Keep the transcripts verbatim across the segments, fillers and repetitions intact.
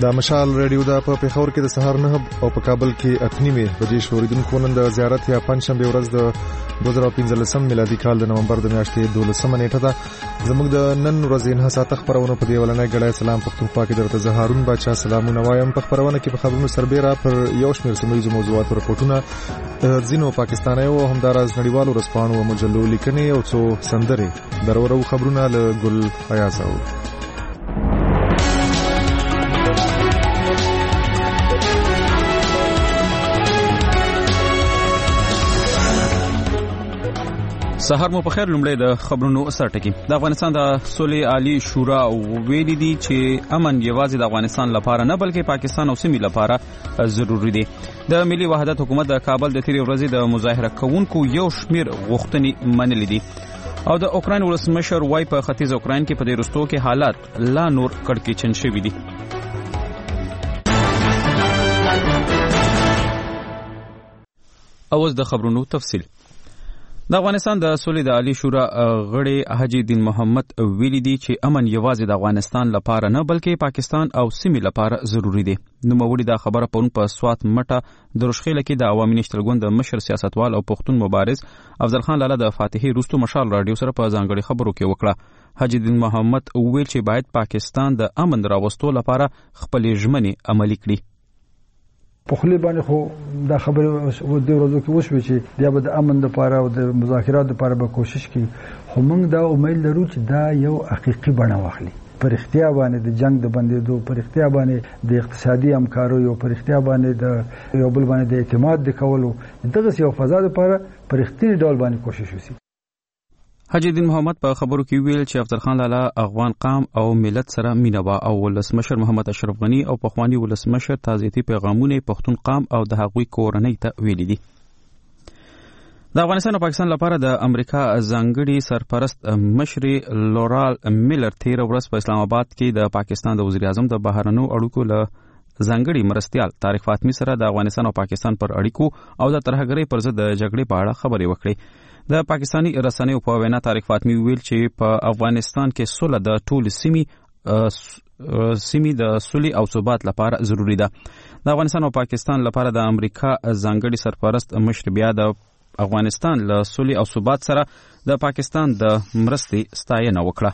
د مشال رادیو د په پیښور کې د سهار نه او په کابل کې اتنیمه بجې شوریدونکو نن د زیارت یا پنځشنبه ورځ د دوه زره پنځلسم میلادي کال د نومبر د میاشتې دولسمه نیټه ده. زموږ د نن ورځې نه ساعت خبرونه په دی ولنه غړای سلام پښتونخوا کې درته زهارون بچا سلامونه وایم. په خبرونه کې په خبرونو سربېره پر یو شمېر سیمه موضوعات راپورټونه ځینو پاکستاني او همدارز نړیوالو رسپانو او مجلو لیکنې او څو سندرې درورو خبرونه له ګل حیاسو. سهار مو په خیر. لومړی د خبرونو سرټکی. د افغانستان د صلح عالی شورا ویلي دي چې امن یوازې د افغانستان لپاره نه بلکې پاکستان او سیمې لپاره ضروری دی. د ملي وحدت حکومت د کابل د تیرې ورځې د مظاهره کوونکو یو شمیر غوښتنې منلې دي او د اوکراین ولسمشر وای په ختیځ اوکراین کې په دې رستو کې حالات لا نور کړکېچن شوي دي. اوس د خبرونو تفصیل. د افغانستان د صلح د عالی شورا غړي حاجی دین محمد ویلي دي چې امن یوازې د افغانستان لپاره نه بلکې پاکستان او سیمې لپاره ضروری دی. نوموړي دا خبره پرون په سوات مټه د رشخېله کې د عوامي نشتل ګوند د مشر سیاستوال او پښتون مبارز افضل خان لاله د فاتحي روستو مشال رادیو سره په ځانګړي خبرو کې وکړه. حاجی دین محمد ویل چې باید پاکستان د امن راوستو لپاره خپل ژمنې عملي کړي. په خلی باندې خو دا خبره و د ورځو کې وشوي چې بیا به د امن لپاره او د مذاکرات لپاره به کوشش کوي، خو موږ دا امید لرو چې دا یو حقيقي بڼه واخلي. پر اختیار باندې د جنگ د بندېدو، پر اختیار باندې د اقتصادي همکارۍ او پر اختیار باندې د یو بل باندې د اعتماد د کولو دغه یو فضا لپاره پر اختیاري ډول باندې کوشش وشي. حاجی دین محمد په خبرو کې ویل چې افضل خان لاله افغان قام او ملت سره مینه وا او ولسمشر محمد اشرف غنی او پخوانی ولسمشر تعزیتي پیغامونه پښتون قام او د هغوی کورنۍ ته ویلي دي. د افغانستان او پاکستان لپاره د امریکا ځانګړي سرپرست مشر لورال میلر تیر ورځ په اسلام آباد کې د پاکستان د وزیر اعظم د بهرنیو اړیکو له ځانګړي مرستیال طارق فاطمی سره د افغانستان او پاکستان پر اړیکو او د ترهګرۍ پر ضد د جګړې په اړه خبرې وکړې. د پاکستانی رسنیو په وینا طارق فاطمی ویل چې په افغانستان کې صلح د ټول سیمې سیمې د صلح او ثبات لپاره ضروری ده. د افغانستان او پاکستان لپاره د امریکا ځانګړي سرپرست مشر بیا د افغانستان له صلح او ثبات سره د پاکستان د مرستې ستاینه وکړه.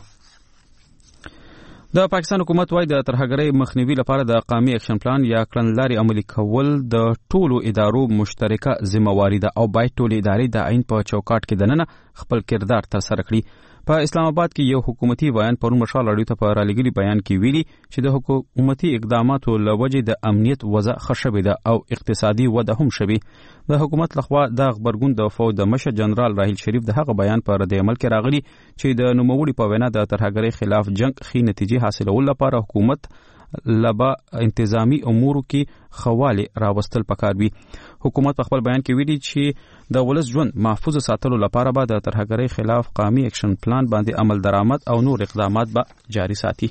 د پاکستان حکومت وايي د ترهګرۍ مخنیوي لپاره د قومي اکشن پلان یا کړنلارې عملي کول د ټولو ادارو مشترکه ذمہواری ده او باید ټولې ادارې د عین په چوکاټ کې دننه خپل کردار ترسره کړي. په اسلام آباد کې یو حکومتي بیان پرون مشال اړیو ته په رالګلي بیان کې ویلي چې د حکومتي اقداماتو لوجې د امنیت وضع ښه شوې ده او اقتصادي وده هم شوې. د حکومت لخوا د خبرګون د فوج د مشر جنرال راحیل شریف د هغه بیان پر رد عمل کې راغلي چې د نوموړي په وینا د ترهګرۍ خلاف جنگ خې نتیجې حاصلول لپاره حکومت لبا انتظامی امورو کې خواله راوستل پکار وي. حکومت په خپل بیان کې ویلي چې د ولس ژوند محفوظ ساتلو لپاره به د ترهګرۍ خلاف قومي اکشن پلان باندې عمل درآمد او نور اقدامات به جاری ساتي.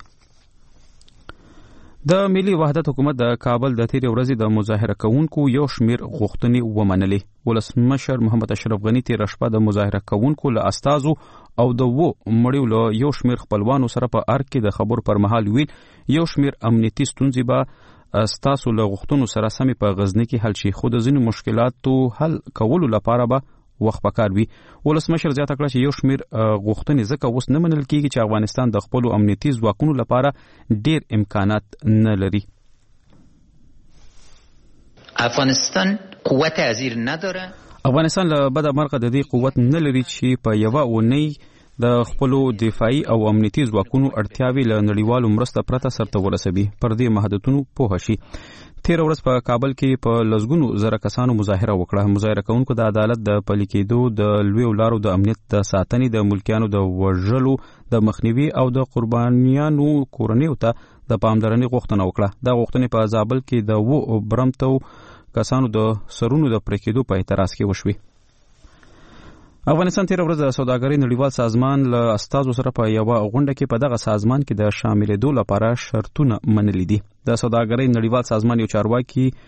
د ملي وحدت حکومت د کابل د تیرې ورځې د مظاهره کوونکو یو شمیر غوښتنې ومنلې. ولسمشر محمد اشرف غنی تیر شپه د مظاهره کوونکو له استازو او د وو مړیو له یو شمیر خپلوانو سره په ارګ کې د خبرو پر مهال ویل یو شمیر امنیتي ستونزې به ستاسو له غوښتنو سره سمې په غزني کې حل شي، خو د ځینو مشکلاتو حل کولو لپاره به وخت پکار وي. ولسمشر زیاته کړه چې یو شمیر غوښتنې ځکه اوس نه منل کیږي چې افغانستان د خپل امنیتي ځواکونو لپاره ډیر امکانات نه لري. افغانستان قوت ازیر نداره. افغانستان له بده مرغه د دې قوت نه لري چې په یوه اونۍ د خپل دفاعي او امنیتي ځواکونو اړتیاوې له نړیوالو مرسته پرته سرته ورسوي. پر دې محدودیتونو پوه شي. تیر ورځ په کابل کې په لسګونو زره کسانو مظاهره وکړه. مظاهره کوونکو د عدالت د پلي کېدو، د لویو لارو د امنیت د ساتنې، د ملکیانو د وژلو د مخنیوي او د قربانیانو کورنیو ته د پاملرنې غوښتنه وکړه. دا غوښتنې په زابل کې د وو برمتو کسانو د سرونو د پرې کېدو په اعتراض کې وشوي. افغانستان تیر ورځ د سوداګرۍ نړیوال سازمان له استازو سره په یوه غونډه کې په دغه سازمان کې د شاملېدو لپاره شرطونه منلي دي. د سوداګرۍ نړیوال سازمان یو چارواکي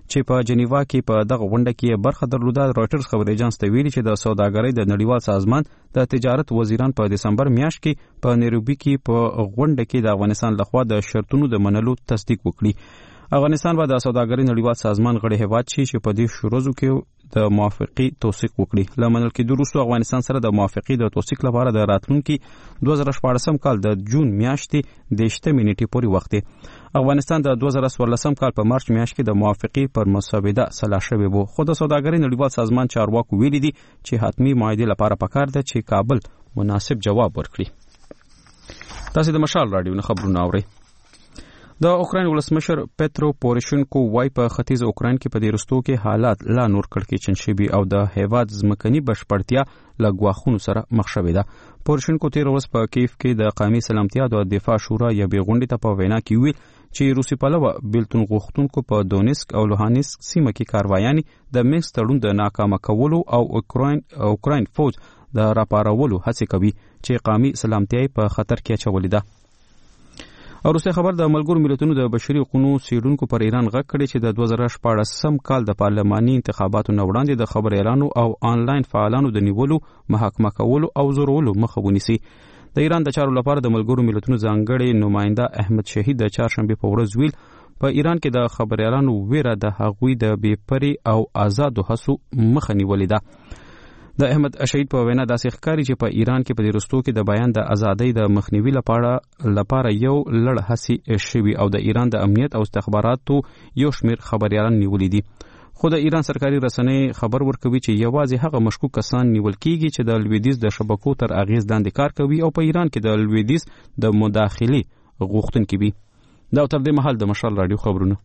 چې په جنیوا کې په دغه غونډه کې برخه درلوده. رويټرز خبري اژانس ته ویلي چې د سوداګرۍ د نړیوال سازمان د تجارت وزیران په دسمبر میاشت کې په نیروبي کې په غونډه کې د افغانستان لخوا د شرطونو د منلو تصدیق وکړي. افغانستان به د سوداګرۍ نړیوال سازمان غړی هیواد شي چې په دې شروزو کې د موافقي توثیق وکړي. لمنل کې وروسته افغانستان سره د موافقي د توثیق لپاره د راتلونکي دوه زره شپاړسم کال د جون میاشتې د شپږ نیټې پورې وخت دی. افغانستان د دوه زره څوارلسم کال په مارچ میاشت کې د موافقي پر مسوده سلا شوی وو، خو د سوداګرۍ نړیوال سازمان چارواکو ویلي دي چې حتمی معاهدې لپاره پکار ده چې کابل مناسب جواب ورکړي. تاسو د مشال رادیو نه خبرونه اورئ. د اوکراین ولسمشر پترو پوروشینکو وايي په ختیځ اوکراین کې په دې رستو کې حالات لا نور کړکېچن شوي او د هیواد ځمکني بشپړتیا له ګواښونو سره مخ شوې ده. پوروشینکو تیر ورځ په کیف کې د قومي سلامتیا او دفاع شورا یوې غونډې ته په وینا کې ویل چې روسي پلوه بیلتون غوښتونکو په دونیسک او لوهانسک سیمه کې کاروایانې د مینسک تړون د ناکامه کولو او اوکراین اوکراین فوج د راپارولو هڅې کوي چې قومي سلامتیا په خطر کې اچولې ده. او روسي خبر د ملګرو ملتونو د بشري حقوقو څېړونکو پر ایران غږ کړی چې د دوه زره شپاړسم کال د پارلماني انتخاباتو نه وړاندې د خبر اعلانو او آنلاین فعالانو د نیولو، محاکمه کولو او زورولو مخه ونیسي. د ایران د چارو لپاره د ملګرو ملتونو ځانګړي نماینده احمد شهید د چهارشنبه په ورځ ویل په ایران کې د خبر اعلانو ویره د هغوی د بېپري او آزادو هڅو مخه نیولې ده. د احمد شهید په وینا داسې ښکاري چې په ایران کې په دې رستو کې د بیان د ازادۍ د مخنیوي لپاره لپاره یو لړ هڅې شوي او د ایران د امنیت او استخباراتو یو شمېر خبریالان نیولي دي. خو د ایران سرکاري رسنۍ خبر ورکوي چې یوازې هغه مشکوک کسان نیول کیږي چې د لویدیځ د شبکو تر اغیز لاندې کار کوي او په ایران کې د لویدیځ د مداخلې غوښتونکي وي. دا تر دې مهال د مشال رادیو خبرونه.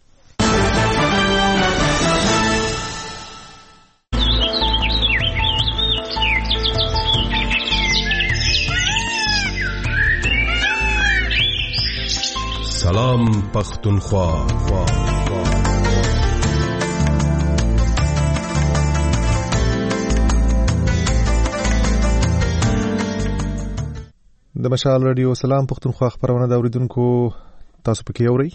سلام پختونخوا. د مشال رادیو سلام پختونخوا خبرونه د اوریدونکو تاسو پکې اورئ.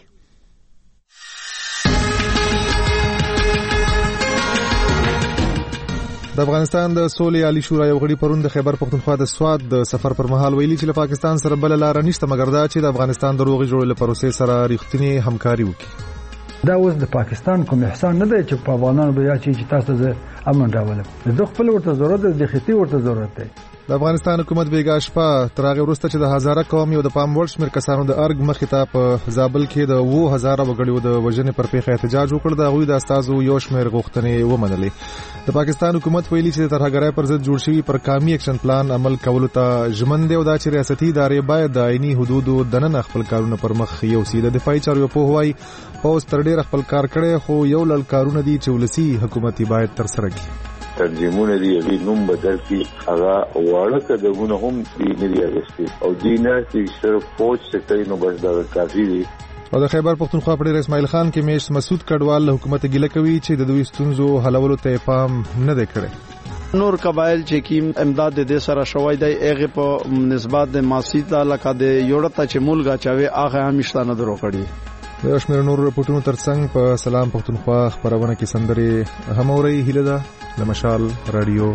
د افغانستان د سولې عالی شورا یو غړي پرون د خیبر پختونخوا د سواد د سفر پر مهال ویلي چې له پاکستان سره بل لار نشته مګر دا چې د افغانستان د روغې جوړولو پروسې سره ریښتینی همکاري وکړي. دا اوس د پاکستان کوم احسان نه دی چې په افغانانو بیا چې تاسو زه امن راولم. زه خپل ورته ضرورت دی، د خېټې ورته ضرورت دی. د افغانستان حکومت بیګا شپه تر هغه وروسته چې د هزاره قوم یو د پام وړ شمېر کسانو د ارګ مخې ته په زابل کې د اوه هزاره وګړو د وژنې پر پیښه احتجاج وکړ. د هغوی د استازو یو شمېر غوښتنې ومنلې. د پاکستان حکومت ویلي چې د ترهګرۍ پر ضد جوړ شوی پر قومي اکشن پلان عمل کولو ته ژمن دی او دا چې ریاستي ادارې باید د عیني حدودو دننه خپل کارونه پر مخ یوسي. د دفاعي چارو په هوای پوز تر ډېر خپل کار کړي خو یو لړ کارونه دي چې ولسی حکومت باید تر سره کړي. ترجمونه دی یوی نوم بدل کی هغه واړه کډونه هم دی نه دی اغستی او دینه چې صرف فوج سکري نو بس دا کافی دی. او د خیبر پختونخوا پړې اسماعیل خان کې میش مسعود کډوال له حکومت ګیله کوي چې د دوی ستونزو حلولو ته پام نه دی کړی. نور قبایل چې کیم امداد د سره شوای دی هغه په نسبت د ماسیتا لکه د یوړته چې مولګه چاوي هغه همیشته نه درو کړی. د شمیر نور رپورټونو ترڅنګ په سلام پختونخوا خبرونه کې سندري هم اوري. هیله ده د مشال رادیو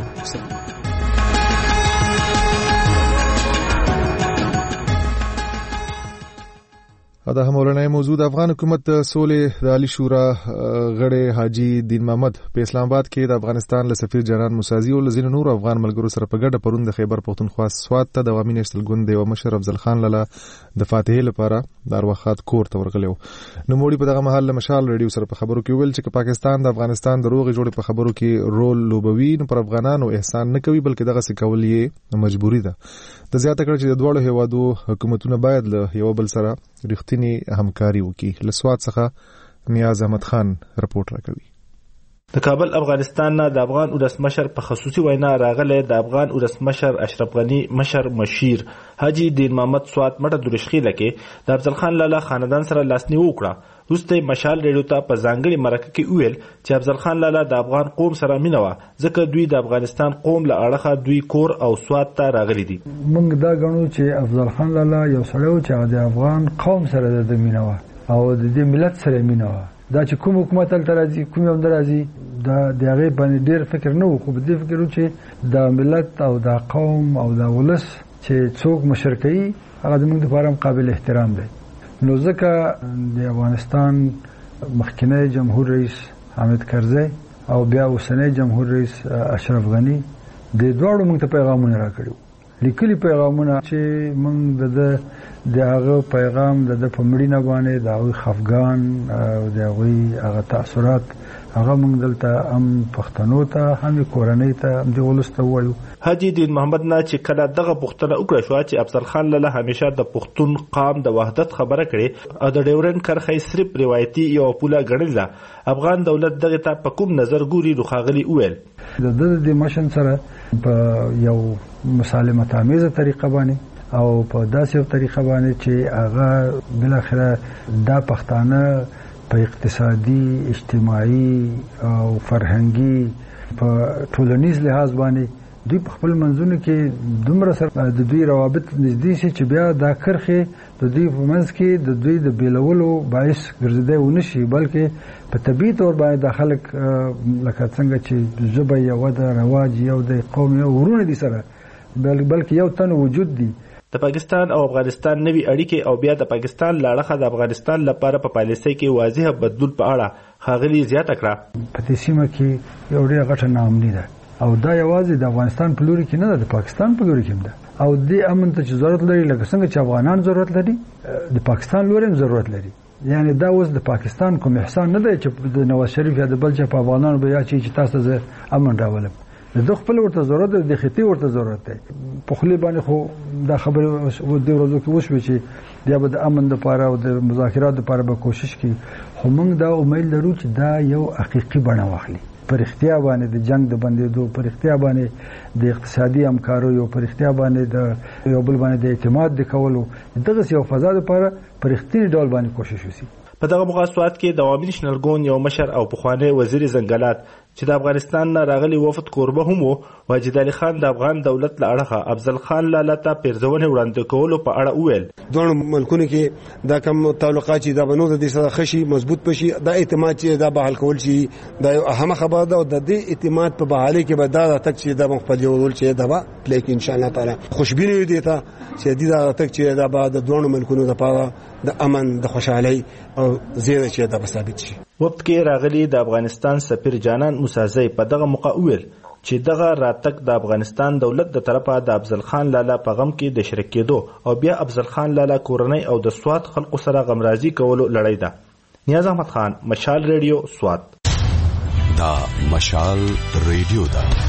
دا هم ولنه موضوع د افغان حکومت سولې د عالی شورا غړي حاجی دین محمد په اسلام آباد کې د افغانستان له سفیر جنرال موسازی او لزین نور افغان ملګرو سره په ګډه پروند خیبر پختونخوا سواد ته د عوامي نېشنل ګوند او مشر افضل خان لاله د فاتحې لپاره د اروخات کور ته ورغلو. نو موړي په دغه محل مشال رادیو سره په خبرو کې ویل چې پاکستان د افغانستان د روغې جوړې په خبرو کې رول لوبوي نو پر افغانانو احسان نه کوي بلکې دغه څه کول یې مجبوري ده. د زیاته کړ چې د دوړو هیوادو حکومتونه باید له یو بل سره رښتینی همکاري وکړي. لسواد څخه نیاز احمد خان رپورټ راکوي. د کابل افغانستان نه د افغان ولسمشر په خصوصي وینا راغله د افغان ولسمشر اشرف غنی مشر مشیر حاجی دین محمد سوات مټه درشخیله کې د افضل خان لاله خاندان سره لاسنیو وکړه. روسته مشال ریډیو ته په ځانګړي مرکه کې ویل چې افضل خان لاله د افغان قوم سره مینه و ځکه دوی د افغانستان قوم له اړخه دوی کور او سوات ته راغلي دي. موږ دا غنو چې افضل خان لاله یو سړی چې د افغان قوم سره د مینه و او د دې ملت سره مینه و دا چې کوم حکومت تل راځي کوم یو راځي دا د هغه باندې ډیر فکر نه وو، خو په دې فکر و چې د ملت او د قوم او د ولس چې څوک مشرکي هغه زموږ لپاره قابل احترام دی. نو ځکه د افغانستان مخکنی جمهور رئیس حامد کرزی او بیا اوسنی جمهور رئیس اشرف غنی د دوړو موږ ته پیغامونه راکړي، لیکلي پیغامونه چې موږ د د هغه پیغام د په مړینه باندې د هغه خفګان او د هغه هغه تاثیرات هغه موږ دلته هم پښتنو ته هم کورنۍ ته هم د ولسته وایو. حاجی دین محمد نه چې کله دغه پښتنه وکړه شو چې افضل خان لاله همیشه د پښتون قام د وحدت خبره کړي او د ډیورن کرخې صرف روایتي یو پوله ګڼل، افغان دولت دغه ته په کوم نظر ګوري روخاغلی وویل. د د مشن سره په یو مسالمت آمیزه طریقه باندې او په داسې یو طریقه باندې چې هغه بالاخره دا پښتانه په اقتصادي، اجتماعي او فرهنګي په ټولنیز لحاظ باندې دوی په خپل منځونو کې دومره سره د دوی روابط نږدې شي چې بیا دا کرخې د دوی په منځ کې د دوی د بیلولو باعث ګرځېدای ونه شي، بلکې په طبیعي طور باندې د خلک لکه څنګه چې ژبه یو د رواج یو د قوم یو ورونه دي سره بلکې یو تن وجود دي. د پاکستان او افغانستان نوي اړیکې او بیا د پاکستان لاړخه د افغانستان لپاره په پالیسۍ کې واضح بدلون په اړه ښاغلي زیاته کړه. په دې سیمه کې یو ډېره غټه ناامني ده او دا یوازې د افغانستان په لوري کې نه ده، د پاکستان په لوري کې هم ده او دې امن ته چې ضرورت لري لکه څنګه چې افغانان ضرورت لري د پاکستان لوري هم ضرورت لري. یعنی دا اوس د پاکستان کوم احسان نه دی چې د نواز شریف یا د بل چا په افغانانو بیا چې تاسو زه امن راولم، د خپل ورته ضرورت دی، د خطي ورته ضرورت دی. په خلی باندې خو دا خبره و د ورځو کې وشوي چې بیا به د امن لپاره او د مذاکرات لپاره به کوشش کوي، خو موږ دا امید لرو چې دا یو حقيقي بڼه واخلي، پر اختیا باندې د جنگ د بندېدو، پر اختیا باندې د اقتصادي همکارو یو پر اختیا باندې د یو بل باندې د اعتماد د کولو دغه یو فضا لپاره پر اختیاري ډول باندې کوشش وشي. په دغه مقاصد کې د عوامي نېشنل ګوند یو مشر او پخوانی وزیر زنګلات چې د افغانستان نه راغلي وفد کوربه هم وو، واجد علي خان د افغان دولت له اړخه افضل خان لاله ته پیرزونې وړاندې کولو په اړه وویل. دوه ملکونو کې دا کوم تعلقات چې دا بنو د دې سره خشي مضبوط پشي، دا اعتماد چې دا بحال کول شي دا یو اهمه خبره ده او د دې اعتماد په بحالي کې به دا تک چې دا مخفل یو رول چې دا به لیکن ان شاء الله تعالی خوشبینه دي ته چې دې دا تک چې دا به د دوه ملکونو لپاره د امن د خوشحالي او زیاده چې دا به ثابت شي. وفد کې راغلي د افغانستان سفیر جانان موسازی په دغه موقع وویل چې دغه راتګ د افغانستان دولت د طرفه د افضل خان لاله په غم کې د شریک کېدو او بیا افضل خان لاله کورنۍ او د سوات خلکو سره غمرازي کولو لړۍ ده. نیاز احمد خان، مشال ریډیو، سوات. دا مشال ریډیو ده.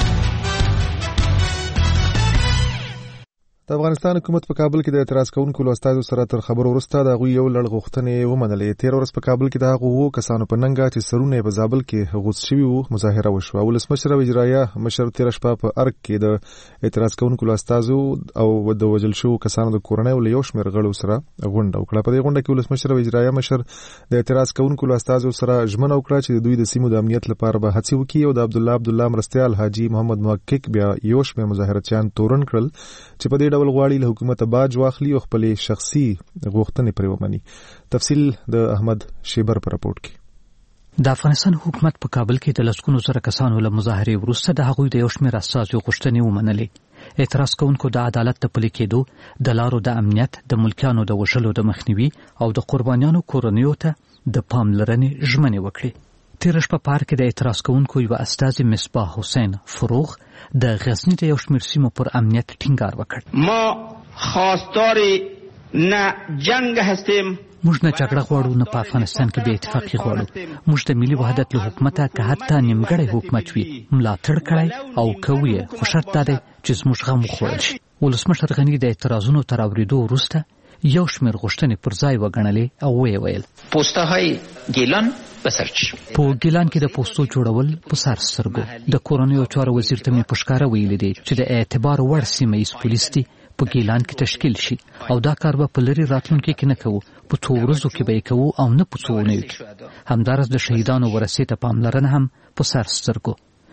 د افغانستان حکومت په کابل کې د اعتراض کوونکو لوستایو سره تر خبرو وروسته د غوي یو لړ غوښتنې ومنلې. تیر ورځ په کابل کې د هغو وو کسانو په ننګه چې سرونه په زابل کې غوڅ شوي وو مظاهره وشوه. ولسمشر اجرایه مشر تیر شپه په ارګ کې د اعتراض کوونکو لوستایو او د وجل شو کسانو د کورنۍ ول یو شمېر غړو سره غونډه وکړه. په دې غونډه کې ولسمشر اجرایه مشر د اعتراض کوونکو لوستایو سره ژمنه وکړه چې د دوی د سیمو د امنیت لپاره به هڅې وکړي او د عبد الله عبد الله مرستيال حاجی محمد محقق بیا یو شمېر مظاهرچیان تورن کړل چې په دې ډول غواړي له حکومت باج واخلي او خپل شخصي غوښتنې پرې ومني. تفصیل د احمد شیبر پر راپورټ کې. د افغانستان حکومت په کابل کې د لسګونو زره کسانو له مظاهرې وروسته د هغوی د یو شمېر اساسي غوښتنې ومنلې. اعتراض کوونکو د عدالت د پلي کېدو، د لارو د امنیت، د ملکیانو د وژلو د مخنیوي او د قربانیانو کورنیو ته د پاملرنې ژمنې وکړې. تیر شپه په پارک کې د اعتراض کوونکو یو استازي مصباح حسین فروغ د غزنی د یو شمېر سیمو پر امنیت ټینګار وکړ. ما خواستار نه جنگ هستیم، موږ نه جګړه غواړو، نه په افغانستان کې بې اتفاقي غواړو. موږ د ملي وحدت له حکومته که حتی نیمګړی حکومت وي ملاتړ کړی او کوو یې، خو شرط دا دی چې زموږ غم وخوړل شي. ولسمشر غني د اعتراضونو تر اورېدو وروسته یو شمېر غوښتنې پر ځای وګڼلې او ویې ویل پوسته‌های ګیلان بسرچ. په ګیلان کې د پوستو جوړول په سر سترګو. د کورنیو چارو وزیر ته مې په ښکاره ویلي دی چې د اعتبار وړ سیمه ییز پولیس دي په ګیلان کې تشکیل شي او دا کار به په لري راتلونکي کې نه کوو، په څو ورځو کې به یې کوو او نه په څو اونیو کې. همداراز د شهیدانو ورثې ته پاملرنه هم په سر سترګو.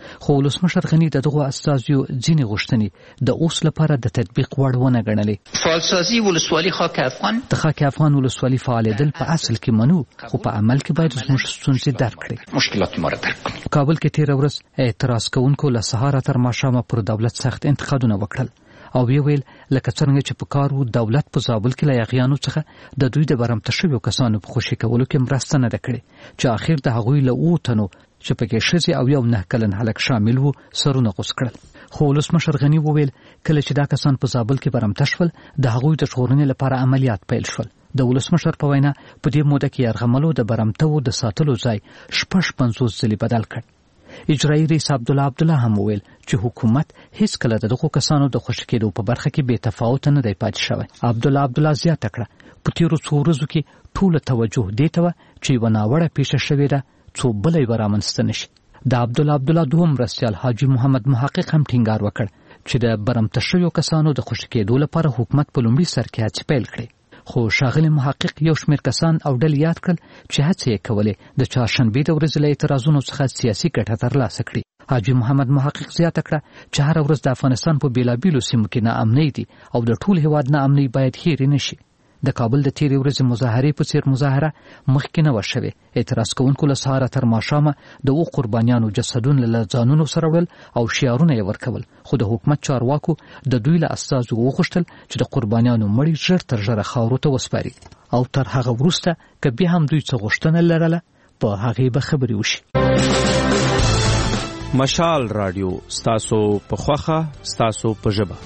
خو ولسمشر غنی دغه استازیو ځینې غوښتنې د اوس لپاره د تطبیق وړ ونه ګڼلې. فعالسازي ولسوالي خاک افغان د خاک افغان ولسوالي فعالېدل په اصل کې منو، خو په عمل کې باید زموږ ستونزې درک کړي. مشکلات ما را درک کړي. کابل کې تیر ورځ اعتراض کوونکو له سهار تر ماښامه پر دولت سخت انتقادونه وکړل او وی ویل لکه څنګه چې په کار وو دولت په زابل کې له یاغیانو څخه د دوی د برمته شویو کسانو په خوشي کولو کې مرسته نه ده کړې، چې اخر د هغوی له اوو تنو چې پکې ښځې او یو نه کلن هلک شامل وو سرونه غوڅ کړل. خو ولسمشر غنی وویل کله چې دا کسان په زابل کې برمته شول د هغوی د ژغورنې لپاره عملیات پیل شول. د ولسمشر په وینا په دې موده کې یرغملو د برمته د ساتلو ځای شپږ پنځوس ځلې بدل کړ. اجرایي رئیس عبدالله عبدالله هم وویل چې حکومت هیڅ کله دغه کسانو د خوشي کېدو په برخه کې بې تفاوت نه دی پاتې شوی. عبدالله عبدالله زیاته کړه په تیرو څو ورځو کې ټوله توجه دې ته وه چې یوه ناوړه پیښه شوې ده څو بله یې به رامنځته نه شي. د عبدالله عبدالله دوهم مرستیال حاجي محمد محقق هم ټینګار وکړ چې د برمته شویو کسانو د خوشي کېدو لپاره حکومت په لومړي سر کې هڅې پیل کړې. خو ښاغلي محقق یو شمېر کسان او ډلې یاد کړل چې هڅې یې کولې د چهارشنبې د ورځې له اعتراضونو څخه سیاسي ګټه ترلاسه کړي. حاجي محمد محقق زیاته کړه چې هره ورځ د افغانستان په بېلابېلو سیمو کې ناامنۍ دي او د ټول هېواد ناامنۍ باید هېرې نه شي. د کابل د تیرې ورځې مظاهرې په څیر مظاهره مخکې نه وه شوې. اعتراض کوونکو له سهاره تر ماښامه د اوو قربانیانو جسدونه له ځانونو سره وړل او شعارونه یې ورکول، خو د حکومت چارواکو د دوی له استازو وغوښتل چې د قربانیانو مړي ژر تر ژره خاورو ته وسپاري او تر هغه وروسته که بیا هم دوی څه غوښتنه لرله په هغې به خبرې وشي. مشال رادیو ستاسو په خوښه ستاسو په ژبه.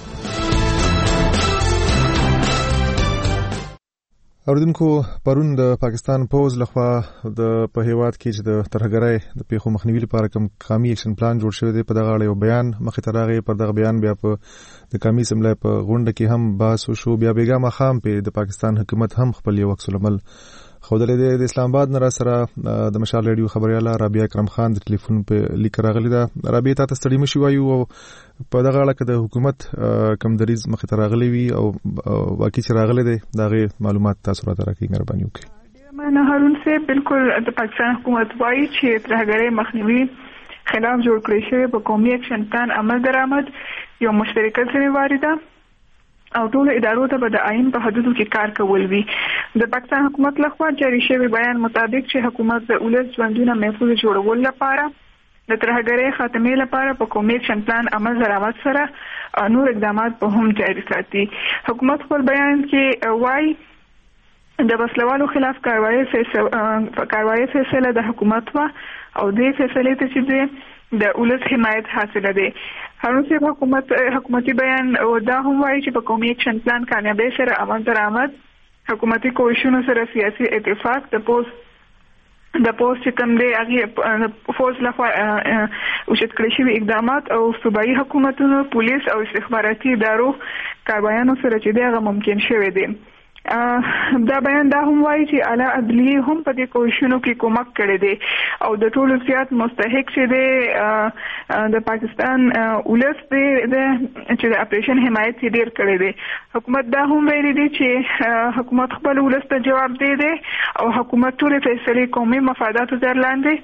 اوریدونکو پرون د پاکستان پوز لخوا د په هیواد کې چې د ترهګرۍ د پیښو مخنیوي لپاره کوم قومي اکشن پلان جوړ شوی دی په دغه اړه یو بیان مخې ته راغی. پر دغه بیان بیا په د قومي اسمبلی په غونډه کې هم بحث وشو. بیا بیګا ماښام په د پاکستان حکومت هم خپل یو عکس العمل ښودلی دی. د اسلام آباد نه را سره د مشال ریډیو خبریاله رابعه اکرم خان د ټلیفون په لیک راغلی ده. رابعه تا ته ستړي مشي وایو او په دغه اړه که د حکومت کم دریځ مخې ته راغلی وي او واقعي چې راغلی دی د هغې معلومات تاسو راته راکړئ مهرباني وکړئ. مننه هارون صاحب. بالکل د پاکستان حکومت وایي چې ترهګرۍ مخنیوي خلاف جوړ کړی شوی په قومي اکشن پلان عمل درآمد یو مشترکه ذمہواري ده او ټول ادارو ته به د آئین په حدودو کې کار کول وي. د پاکستان حکومت لخوا جاری شوی بیان مطابق چې حکومت د ولس ژوندونه محفوظ جوړولو لپاره د ترهګرۍ خاتمې لپاره په قومي اکشن پلان عمل درآمد سره نور اقدامات به هم جاری ساتي. حکومت خپل بیان کې وایي د وسلوالو خلاف کاروایی فیصله د حکومت وا او دې فیصلې ته چې د ولس حمایت حاصله ده. هارون صاحب حکومت حکومتي بیان دا هم وایي چې په قومي اکشن پلان کامیابی سره عمل درآمد حکومتي کوششونو سره سیاسي اتفاق د پوز د پوز چې کوم دی هغه فوج لخوا اوچت کړی شوي اقدامات او صوبایي حکومتونو پولیس او استخباراتي ادارو کاروایانو سره چې دی هغه ممکن شوی دی. دا بیان دا هم وایي چې اعلی عدلیه هم په دې کوششونو کې کومک کړی دی او د ټولو زیات مستحق چې دی د پاکستان ولس دی چې د اپریشن حمایت یې ډیر کړی دی. حکومت دا هم ویلي دی چې حکومت خپل ولس ته جواب دی دی او حکومت ټولې فیصلې قومي مفاداتو تر لاندې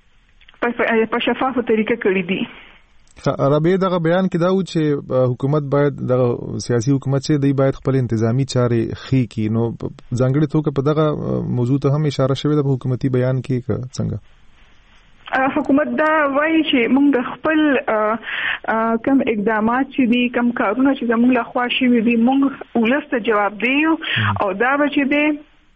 په شفافه طریقه کړې دي. رابعه دغه بیان کې دا و چې حکومت باید دغه سیاسي حکومت چې دی باید خپل انتظامی چارې ښې کړي. نو ځانګړې توګه په دغه موضوع ته هم اشاره شوې ده په حکومتي بیان کې که څنګه؟ حکومت دا وایي چې موږ د خپل کم اقدامات چې دي کم کارونه چې زموږ لخوا شوي دي موږ ولس ته جواب دیو او دا به چې دی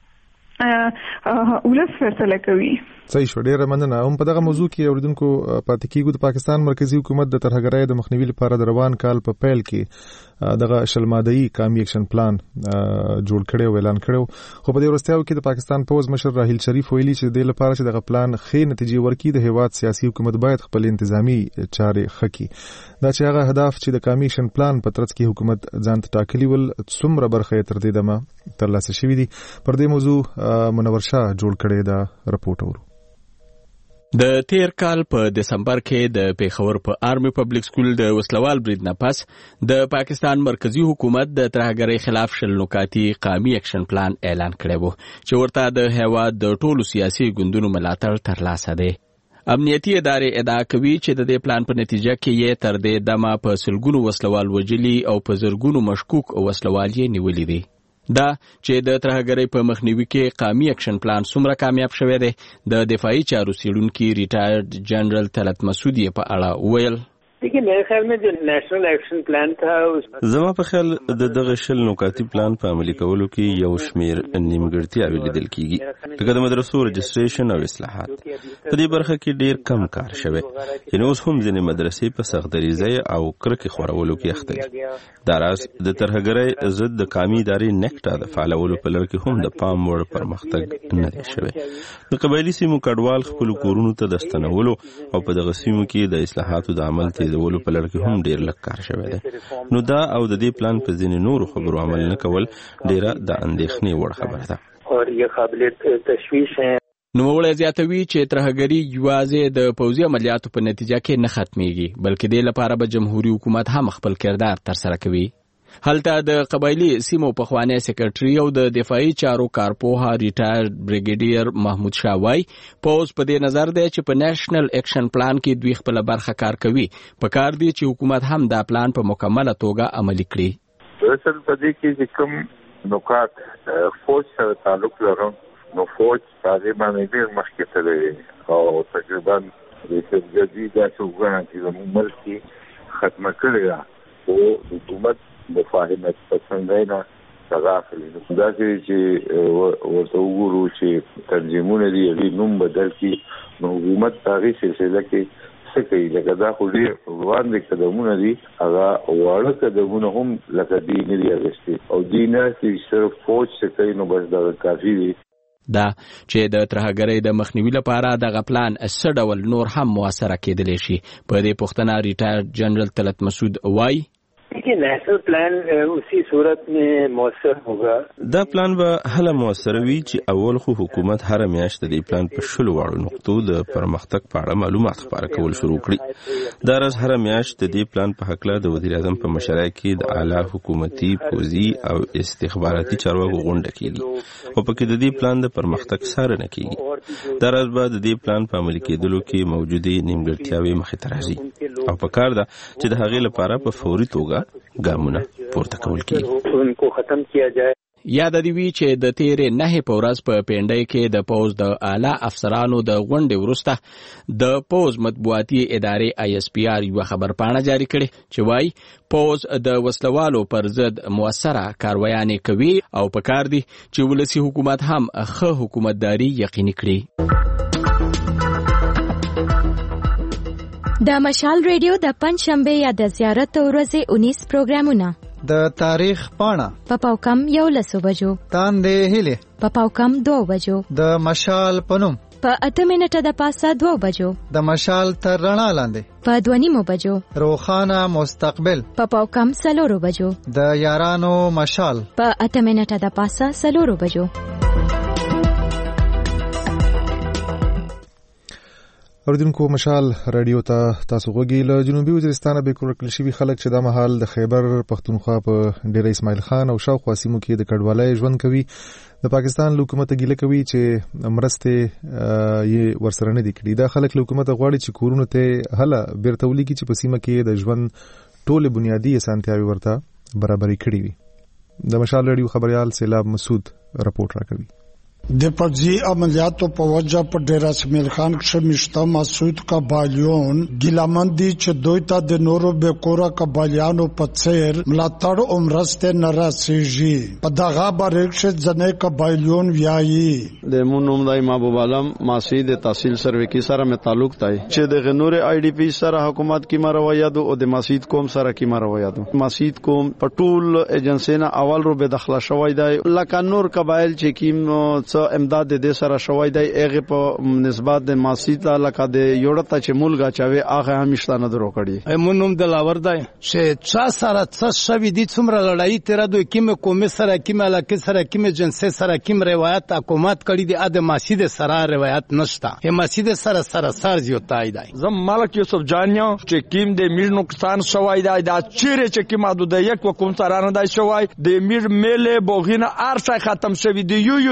ولس فیصله کوي. صحیح شو. ډیره مننه. هم په دغه موضوع کې اوریدونکو پاتې کیږو. د پاکستان مرکزی حکومت د ترهګرۍ د مخنیوي لپاره د روان کال په پیل کې دغه شلماده‌ای قومي اکشن پلان جوړ کړی او اعلان کړو. خو په دې وروستیو کې د پاکستان پوز مشر راهیل شریف ویلي چې د لپاره چې دغه پلان ښې نتیجې ورکړي د هیواد سیاسي حکومت باید خپل انتظامی چارې ښه کړي. دا چې هغه هدف چې د قومي اکشن پلان په ترڅ کې حکومت ځان ته ټاکلي ول څومره برخه یې تر دې دمه ترلاسه شوې دي. پر دې موضوع منور شاه جوړ کړی دا رپورټ اورو. د تیر کال په دسمبر کې د پیښور په آرمي پبلک سکول د وسلوال برید نه پس د پاکستان مرکزی حکومت د ترهګرۍ خلاف شل نکاتي قومي اکشن پلان اعلان کړی و چې ورته د هیواد د ټولو سیاسي ګوندونو ملاتړ ترلاسه دی. امنیتي ادارې ادعا کوي چې د دې پلان په نتیجه کې یې تر دې دمه په سلګونو وسلوال وجلي او په زرګونو مشکوک وسلوال یې نیولي دي. دا چې د ترهګرۍ په مخنیوي کې قومي اکشن پلان څومره کامیاب شوی دی د دفاعي چارو څیړونکي ریټایرډ جنرال طلعت مسعود یې په اړه وویل. देखिए मेरे ख्याल में जो नेशनल एक्शन प्लान था زما په خیال د دغه شل نکاتی پلان په عملي کولو کې یو شمیر نیمګړتیاوې لیدل کیږي لکه د مدرسو رجسټریشن او اصلاحات. په دې برخه کې ډیر کم کار شوی یعنی اوس هم ځینې مدرسې په سختدریزۍ او کرکې خورولو کې اخته دي. دا راز د ترهګرۍ ضد د قومي ادارې نیکټا د فعالولو په لړ کې هم د پام وړ پرمختګ نه دی شوی. د قبایلي سیمو کډوال خپل کورونو ته د ستنولو او په دغه سیمو کې د اصلاحاتو د عمل ته د ولو په لړ کې هم ډیر لږ کار شوی دی. نو دا او د دې پلان په ځینې نورو خبرو عمل نه کول ډیره د اندېښنې وړ خبره ده. اور یہ قابل تشویش ہے. نوموړی زیاتوي چې ترهګري یوازې د پوځي عملیاتو په نتیجه کې نه ختمیږي بلکې دې لپاره به جمهوریت حکومت هم خپل کردار ترسره کوي. هلته د قبایلی سیمو پخوانی سیکرټري او د دفاعي چارو کارپوها ریټایرډ بریګیډیر محمود شاه وای پوز په دې نظر دی چې په نېشنل اکشن پلان کې دوی خپل برخه کار کوي. په کار دی چې حکومت هم دا پلان په مکمله توګه عملي کړي. اصل په دې کې چې کوم نکات فوج سره تعلق لري نو فوج تازه باندې ډیر مخکې تللی او تقریبا د جدید څوګان چې د ملک کې ختمه کړی او حکومت مفاهمت پسندینا تغافلی. دا چې ورته وګورو چې تنظیمونه دي یې نوم بدل کی نو حکومت هغه سلسله کې څه کوي لکه دا خو ډیر روان دي قدمونه دي هغه واړه قدمونه هم لکه دي نه دي اغستي او دي نه چې صرف فوج څه کوي نو بس دا کافي دي. دا چې د ترهګرۍ د مخنیوي لپاره دغه پلان څه ډول نور هم موثره کېدلی شي. په دې پوښتنه ریټایرډ جنرال طلعت مسعود وایي देखिए नेशनल प्लान उसी सूरत में मौसर होगा. دا پلان به هله موثر وي چې اول خو حکومت هر میاشت د پلان په شلو واړو نقطو د پرمختګ په اړه معلومات خبره کول شروع کړي. دا راز هر میاشت د دې پلان په حق له د وزیر اعظم په مشرۍ کې د اعلی حکومتي پوځي او استخباراتي چارواکو غونډه کیږي او په کې د دې پلان د پرمختګ څارنه کیږي. دا راز به د دې پلان په عملي کېدلو کې موجودې نیمګړتیاوې مخې ته راځي او په کار ده چې د هغې لپاره په فوري توګه ګامونه پورته کول کیږي. یاد دی وی چې د تیرې نه په ورځ په پینډای کې د پوز د اعلی افسرانو د غونډې وروسته د پوز مطبوعاتي ادارې آی اس پی آر یو خبر پاڼه جاری کړي چې وایي پوز د وسلوالو پر ضد موثره کاروایانې کوي او په کار دي چې ولسی حکومت هم ښه حکومتداري یقیني کړي. د مشال ریډیو د پنځ شنبه یا د زیارت ورځې انیس پروګرامونه د تاریخ پاڼه په پاوکم یو لسو بجو تاندې هلي په پاوکم دو بجو د مشال پنوم په اته منټه د پاسه دو بجو د مشال تر رڼا لاندې په دوه نیمو بجو روخانه مستقبل په پاوکم سلورو بجو د یارانو مشال په اته منټه د پاسه سلورو بجو. اوریدونکو مشال رادیو ته تاسو غوږی له جنوبي وزیرستان به کورکل شوی خلک چې د مهال د خیبر پختونخوا په ډیر اسماعیل خان او شاوخوا سیمو کې د کډوالۍ ژوند کوي. د پاکستان حکومت ګیله کوي چې مرسته یې ورسره نه دي کړي. دا خلک له حکومت غواړي چې کورونه ته هله بیرته ولګي چې په سیمه کې د ژوند ټول بنیادی اسانتیاوي ورته برابرې کړي وي. د مشال رادیو خبريال سیلاب مسعود رپورټ راکوي. د پرځي عملیاتو په وجه په ډیره اسماعیل خان کې مشته مسعود قبایلیون ګیلمندي چې دوی ته د نورو به کورا قبایلیانو په څیر ملاتړ او مرسته نه راسیږي. په دغه باندې چې ځنې قبایلیون ویایي د مونوم دای محبوب عالم ماسي د تحصیل سروې کې سره مې تعلق تای چې د غنور آی ډی پی سره حکومت کې مرویا دو او د مسجد کوم سره کې مرویا دو مسجد کوم په ټول ایجنسینا اول رو به داخله شوی دی لکه نور قبایل چې کیم څو امداد د دې سره شوی دی هغه په نسبت د مسجد علاقه د یوړه چې مولګه چاوي هغه همیشته نه درو کړي. مونوم د لاور دی چې چا سره څه شوی دي څومره لړۍ تر دوی کیمه کومه سره کیمه علاقه سره کیمه جنسي سره کیمه روایت حکومت کړي دي د مسجد سره روایت نشته. ه مسجد سره سره سر زیاتای دی. زم ملک یوسف جانیا چې کیم د میر نقصان شوی دی دا چیرې چې کیمه د یک وکوم سره نه دی شوی د میر میله بوغینه ارشه ختم شوی دی یو یو جوړ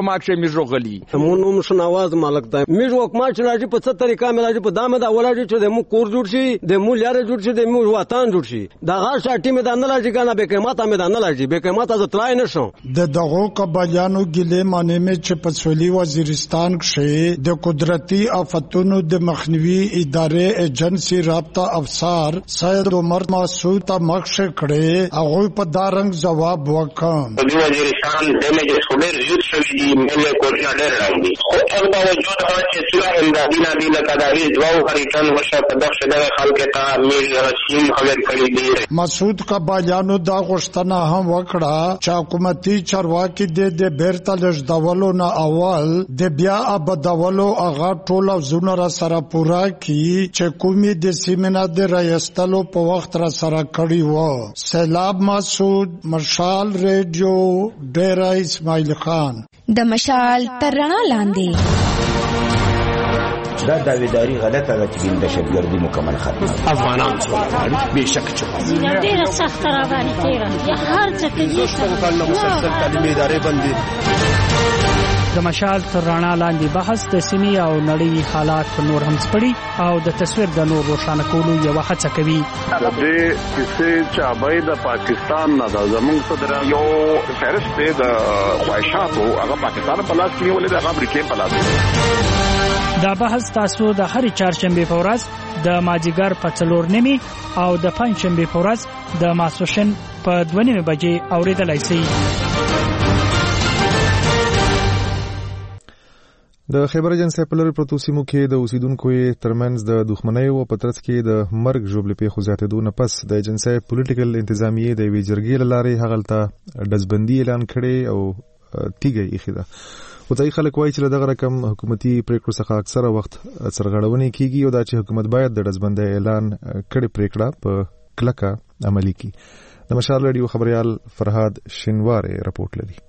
حکومت شه میژو غلی مون نوم شناواز مالک دا میژو حکومت چې راځي په څه طریقه ملاجي په دامه دا ولاجي چې د مو کور جوړ شي د مو لاره جوړ شي د مو وطن جوړ شي دا غا شاټي مې د نه لاجي کنه به قیمت مې د نه لاجي به قیمت از تلای نشو د دغه قبایانو ګلې معنی مې چې په سولي وزیرستان کې د قدرتي آفتونو د مخنیوي ادارې ایجنسی رابطه افسر سید عمر مسعود ته مخ کړي هغه په دارنګ جواب وکړ د وزیرستان دمه چې ډېر یوز شوی دی مله کوریا ډېر راغلی خو هغه باوجود هغه چې څو امدادي نه دی لکه دا وی دواو هریټن ورشه په دغه ډول خلک ته مې رسیم خبر کړی دی مسعود قبایانو دا غوښتنه هم وکړه چې حکومتي چارواکي د بیرته لږدولو نه اول د بیا ابدولو هغه ټول زونه را سره پورا کی چې کومي د سیمنا د رئیستلو په وخت را سره کړی و. سیلاب مسعود، مشال ریډیو، ډیرا اسماعیل خان. د مشال تر رڼا لاندې دا داویداری غلطه ده چې د دهشتګردي مکمل ختمه افغانان څومره بهشکه چې ډیره سخت راغلي تیره یا هر څه کې څنګه کله مسلسل تعلیمي ادارې بندي د مشال تر رڼا لاندې بحث د سیمې او نړۍ حالات نور هم سپړي او د تصویر د نور روښانه کولو یو هڅه کوي. د دې کیسې چابای د پاکستان نه د زمونږ صدر یو فهرست د خواهشاتو هغه پاکستان په لاس کې ولې د امریکا په لاس. دا بحث تاسو د هر چهارشنبه په ورځ د ماجیګر په څلور نیمه او د پنځشنبه په ورځ د ماسوشن په دوه نیمه بجې اوریدلای شئ. د خیبر ایجنسی په لری پروتو سیمو کې د اوسیدونکو ترمنځ د دښمنۍ او پترڅ کې د مرګ ژوبلې په خوځاتېدو نه پس د ایجنسی پولیټیکل انتظامیه د ویجرګي لارې هغلته دزبندي اعلان کړي او تیګي اخیده. وځي خلک وایي چې دغه رقم حکومتي پریکړو څخه اکثره وخت سرغړونې کیږي او دا چې حکومت باید د دزبندي اعلان کړي پریکړه په کلکه عملي کړي. د مشال ریډیو خبريال فرهاد شینواره رپورټ لري.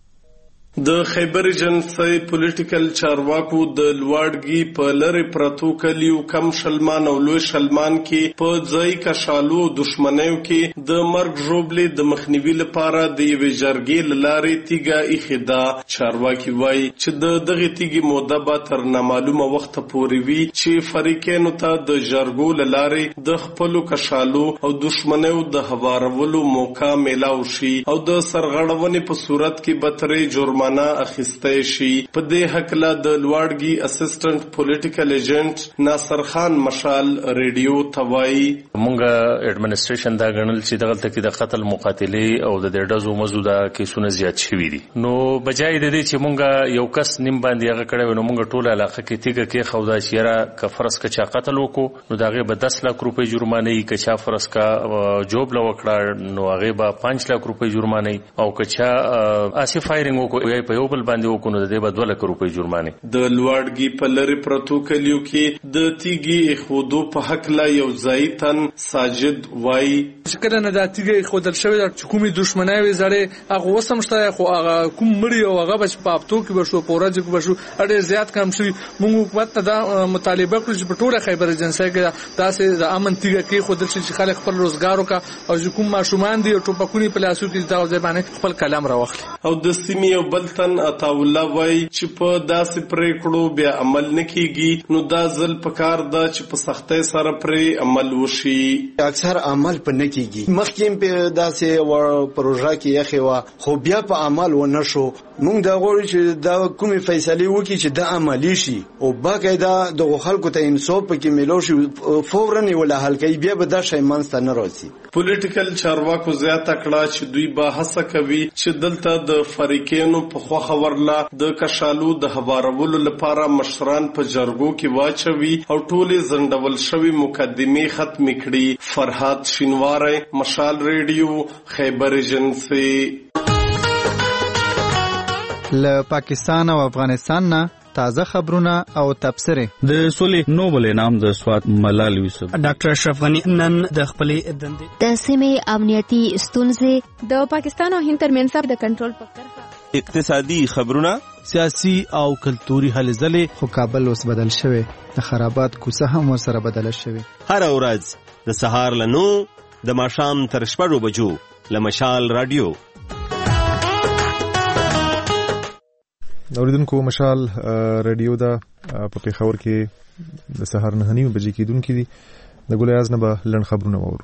د خیبر ایجنسی پولیټیکل چارواکو د لوړګي په لری پرتو کلیو کم شلمان او لوی شلمان کې په ځای کشالو دښمنیو کې د مرګ ژوبلې د مخنیوي لپاره د یوې جرګې لارې تیګه اخیدا. چارواکي وایي چې د دغه تیګې موده به تر نامعلومه وخت پورې وي چې فریقینو ته د جرګو لارې د خپلو کشالو او دښمنیو د هوارولو موقع میلاو شي او د سرغړونې په صورت کې به ترې جرم مانا اخیسته شي. په دې حق لا د لوړګي اسسټنټ پولیټیکل ایجنټ ناصر خان مشال ریډیو توای مونږه اډمنستریشن دا غنل چې دغه تکي د قتل مقاتله او د ډزو مزودا کیسونه زیات شوي دي. نو بجای د دې چې مونږه یو کس نیم باندې هغه کړو نو مونږه ټوله علاقه کې تیګه کې خودا چې را کفرس کچا قتل وکړو نو داغه به دس لک روپۍ جرمانه ای کچا فرس کا جوب لو وکړه نو هغه به پنځ لک روپۍ جرمانه او کچا اسی فایرینګ وکړو په یو بل باندې وکړو د دې بدله کړو روپۍ جرمانه. د لوړګي په لری پرتو کلیو کې د تیګي خودو په حق لا یو ځایتن ساجد وای شکل نه د تیګي خودل شوی د حکومت دښمنای وي زړه هغه وسمشته خو هغه کوم مړی او هغه بچ پاپتو کې بشو پورج کې بشو اړ زیات کم شي. موږ حکومت ته دا مطالبه کړو چې په ټوله خیبر ایجنسی کې داسې د امن تیګي کې خودل شي چې خلک خپل روزګار وکړي او کوم ماشومان دي ټوپکونی په لاسو کې دا ځبانه خپل کلام راوخلي. او د سیمې یو بلتن عطاوالله وای چې په داسې پریکړو بیا عمل نکېږي نو دا ځل پکار دا چې په سختۍ سره پرې عمل وشي. اکثر عمل په نکېږي مخکې په داسې پروژه کې یخي وا خو بیا په عمل و نشو. موږ دا غواړو چې دا کومې فیصله وکړي چې دا عملی شي او باقاعده د خلکو ته انصاف پکې ملو شي فورا ولا حل کوي بیا به دا شی منځته نه راځي. پولیټیکل چارواکو زیاته کړه چې دوی به هڅه کوي چې دلته د فریقینو په خوخه ورلا د کشالو د هوارولو لپاره مشران په جرګو کې واچوي او ټولې زندول شوی مقدمې ختم کړي. فرهاد شینواره مشال ریډیو خیبر ایجنسی. له پاکستان او افغانستان نه تازه خبرونه او تبصره. د سولې نوبل انعام د سوات ملال یوسف ډاکټر اشرف غنی نن د خپلې دندې د سیمې امنیتي ستونزې د پاکستان او هند ترمنځ د کنټرول په کرښه اقتصادي خبرونه سیاسي او کلتوري هلې ځلې. خو کابل اوس بدل شوی د خرابات کوڅه هم ورسره بدله شوی. هر ورځ د سهار له نو د ماښام تر شپږو بجو له مشال رادیو. اوریدونکو مشال رادیو دا په پیښور کې د سهار نه نیمه بجې کېدونکې دي. د ګولیاز نه به لنډ خبرونه واورو.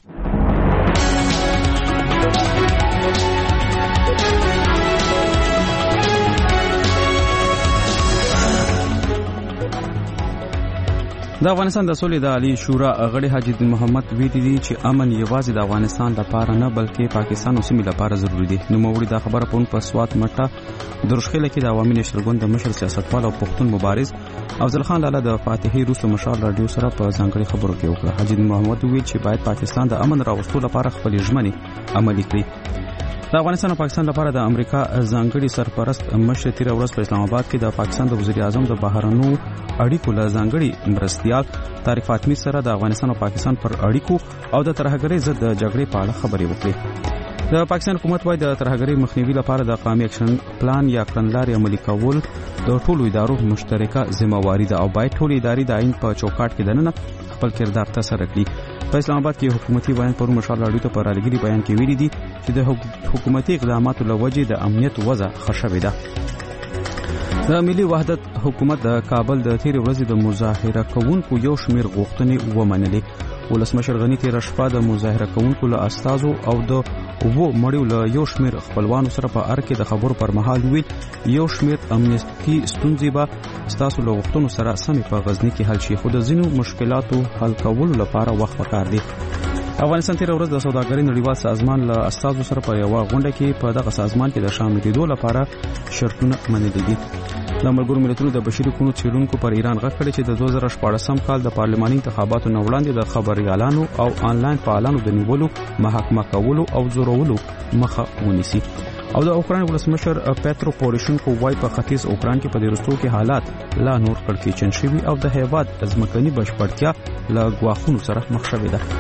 د افغانستان د سولې د عالی شورا غړي حاجی الدین محمد ویلي دي چې امن یوازې د افغانستان لپاره نه بلکې پاکستان او سیمې لپاره ضروری دی. نو موړي دا خبره پون په سوات مټه درشخله کې د عوامي نشرګوند د مشر سیاستوال او پښتون مبارز افضل خان لاله د فاتحي روسو مشال رادیو سره په ځانګړي خبرو کې وکړه. حاجی الدین محمد ویل چې باید پاکستان د امن راوستلو لپاره خپل ژمنې عملي کړي. د افغانستان او پاکستان لپاره د امریکا ځانګړي سرپرست مشر تیر ورځ په اسلام آباد کې د پاکستان د وزیر اعظم د بهرنیو اړیکو له ځانګړي مرستیال طارق فاطمی سره د افغانستان او پاکستان پر اړیکو او د ترهګرۍ ضد د جګړې په اړه خبرې وکړې. د پاکستان حکومت وايي د ترهګرۍ مخنیوي لپاره د قومي اکشن پلان یا کړنلارې عملي کول د ټولو ادارو مشترکه ذمہواری ده او باید ټولې ادارې د عین په چوکاټ کې دننه خپل کردار ترسره کړي. په اسلام آباد کې حکومتي بیان پر مشال راډیو ته پر راګری بیان کې ویلي دي چې د حکومتي اقداماتو لوجې د امنیت وضع خرابه ده. د ملي وحدت حکومت د کابل د تیر ورځې د مظاهره کوونکو یو شمیر غوښتنې ومنلې. ولسمشر غنی تیر شپه د مظاهره کوونکو له استازو او د وو مړیو له یو شمیر خپلوانو سره په اړه کې د خبرو پر مهال ویل یو شمیر امنیتي ستونزې به ستاسو له غوښتنو سره سمې په غزنی کې حل شي، خو د ځینو مشکلاتو حل کولو لپاره وخت پکار دی. افغانستان تیر ورځ د سوداګرۍ نړیوال سازمان له استازو سره په یو غونډه کې په دغه سازمان کې د شاملېدو لپاره شرطونه منلي دي. د ملګرو ملتونو د بشري حقوقو څېړونکو پر ایران غږ کړی چې د دوه زره شپاړسم کال د پارلماني انتخاباتو نه وړاندې د خبريالانو او آنلاین فعالانو د نیولو، محاکمه کولو او زورولو مخه ونیسي. او د اوکران ولسمشر پیترو پوروشینکو وايي په ختیځ اوکران کې په دې وروستیو کې حالات لا نور کړکېچن شوي او د هیواد ځمکني بشپړتیا له ګواښونو سره مخ شوې ده.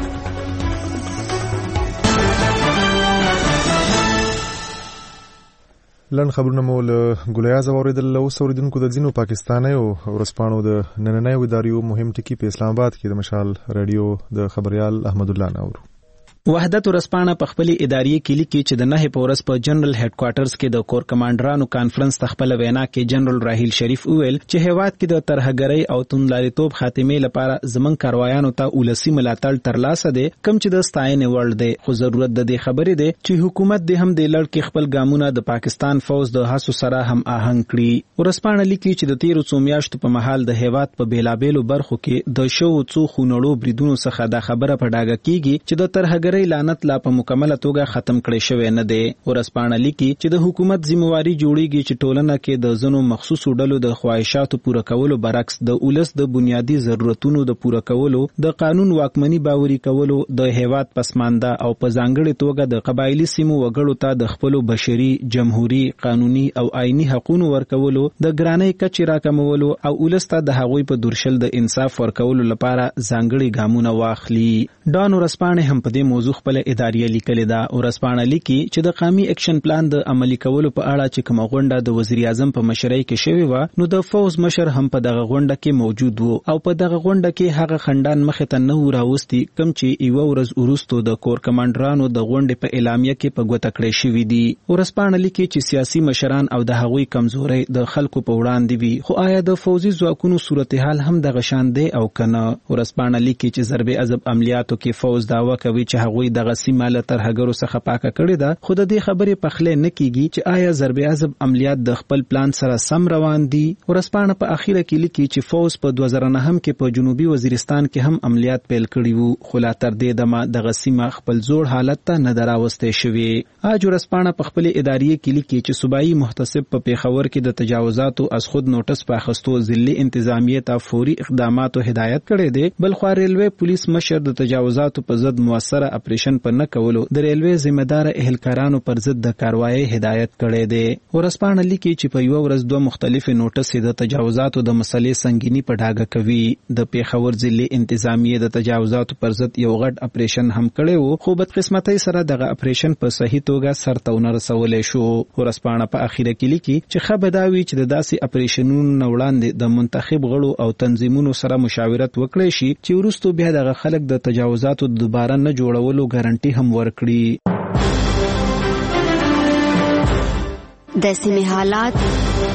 لن خبرونه مو له ګولیاز اوریدل. اوس اوریدونکو د ځینو پاکستاني او ورسپانو د نننۍ ادارو مهم ټکی په اسلام آباد کې د مشال رادیو د خبريال احمد الله نور. وحدت ورسپانه په خپل ادارې کې لیکي چې د نه پورس په جنرال هډ کوارټرز کې د کور کمانډرانو کانفرنس تخپل وینا کې جنرال راهیل شریف وویل چې هیواد کې د ترهګرۍ او توندلاریتوب خاتمه لپاره زمون کاروایانو ته ولسی ملاتړ ترلاسه دي، کم چې د ستاینې وړ دی. خو ضرورت د دې خبرې دی چې حکومت د هم د لړ کې خپل ګامونه د پاکستان فوج د هڅو سره هم آهنګ کړي. ورسپانه لیکي چې د تیرو څو میاشتو په مهال د هیواد په بیلابېلو برخو کې د شو څو خونړو بریدونو څخه د خبره په ډاګه کیږي چې د ترهګرۍ لعنت لا په مکمله توګه ختم کړي شوی نه دی. ورسپانه لیکي چې د حکومت ذمہواری جوړیږي چې ټولنه کې د ځنو مخصوصو ډلو د خواهشاتو پوره کولو برعکس د اولس د بنیادی ضرورتونو د پوره کولو، د قانون واکمنی باوري کولو، د هیواد پسمانده او په ځانګړي توګه د قبایلی سیمو وګړو ته د خپل بشري، جمهوریت، قانوني او آئینی حقوقو ورکولو، د ګرانۍ کچې راکمولو او اولس ته د هغوی په درشل د انصاف ورکولو لپاره ځانګړي ګامونه واخلي. ډان ورسپانه هم په دې موضوع خپل ادارې لیکلې ده. ورسپانه لیکي چې د قومي اکشن پلان د عملي کولو په اړه چې کومه غونډه د وزیر اعظم په مشرۍ کې شوې و، نو د فوز مشر هم په دغه غونډه کې موجود وو او په دغه غونډه کې هغه خندان مخ ته نه وراوستي کوم چې یو ورځ وروسته د کور کمانډرانو د غونډې په اعلامیه کې په ګوته کړې شوې دي. ورسپانه لیکي چې سیاسي مشران او د هغوی کمزوري د خلکو په وړاندې وي، خو آیا د فوزي ځواکونو صورتحال هم دغه شان دی او کنه؟ ورسپانه لیکي چې ضرب عذاب عملیاتو کې فوز داوا کوي چې هغوی دغه سیمه له ترهګرو څخه پاکه کړې ده، خو د دې خبرې په خله نه کیږي چې آیا ضرب عذاب عملیات د خپل پلان سره سم روان دي. ورسپانه په اخیره کې لیکي چې فوز په دوه زره نه هم کې په جنوبي وزیرستان کې هم عملیات پیل کړي وو، خو لا تر دې دمه دغه سیمه خپل زوړ حالت ته نه دراوستې شوې. اج ورسپانه په خپل ادارې کې لیکي چې صوبایي محتسب په پیښور کې د تجاوزاتو از خود نوټس په اخستو ضلعي انتظامیه ته فوري اقداماتو هدایت کړی دی، بل خو ریلوی پولیس مشر د تجاوزاتو په ضد موثره اپریشن په نه کولو د ریلوی ذمہ دار اهلکارانو پر ضد د کاروایی هدایت کړی دی. ورسپانه لیکي چې په یو ورځ دوه مختلفې نوټسې د تجاوزاتو د مسلې سنگینی په ډاګه کوي. د پیښور ضلعي انتظامیه د تجاوزاتو پر ضد یو غټ اپریشن هم کړی وو، خو بدقسمتۍ سره دغه اپریشن په صحیح توګه سرته ونه رسولې شو. ورسپانه په اخیره کې لیکي چې ښه به دا وي چې د داسې اپریشنونو نه وړاندې د منتخب غړو او تنظیمونو سره مشاورت وکړي شي چې وروسته بیا دغه خلک د تجاوزاتو دوباره نه جوړولو ګارانټي هم ورکړي. د سیمې حالات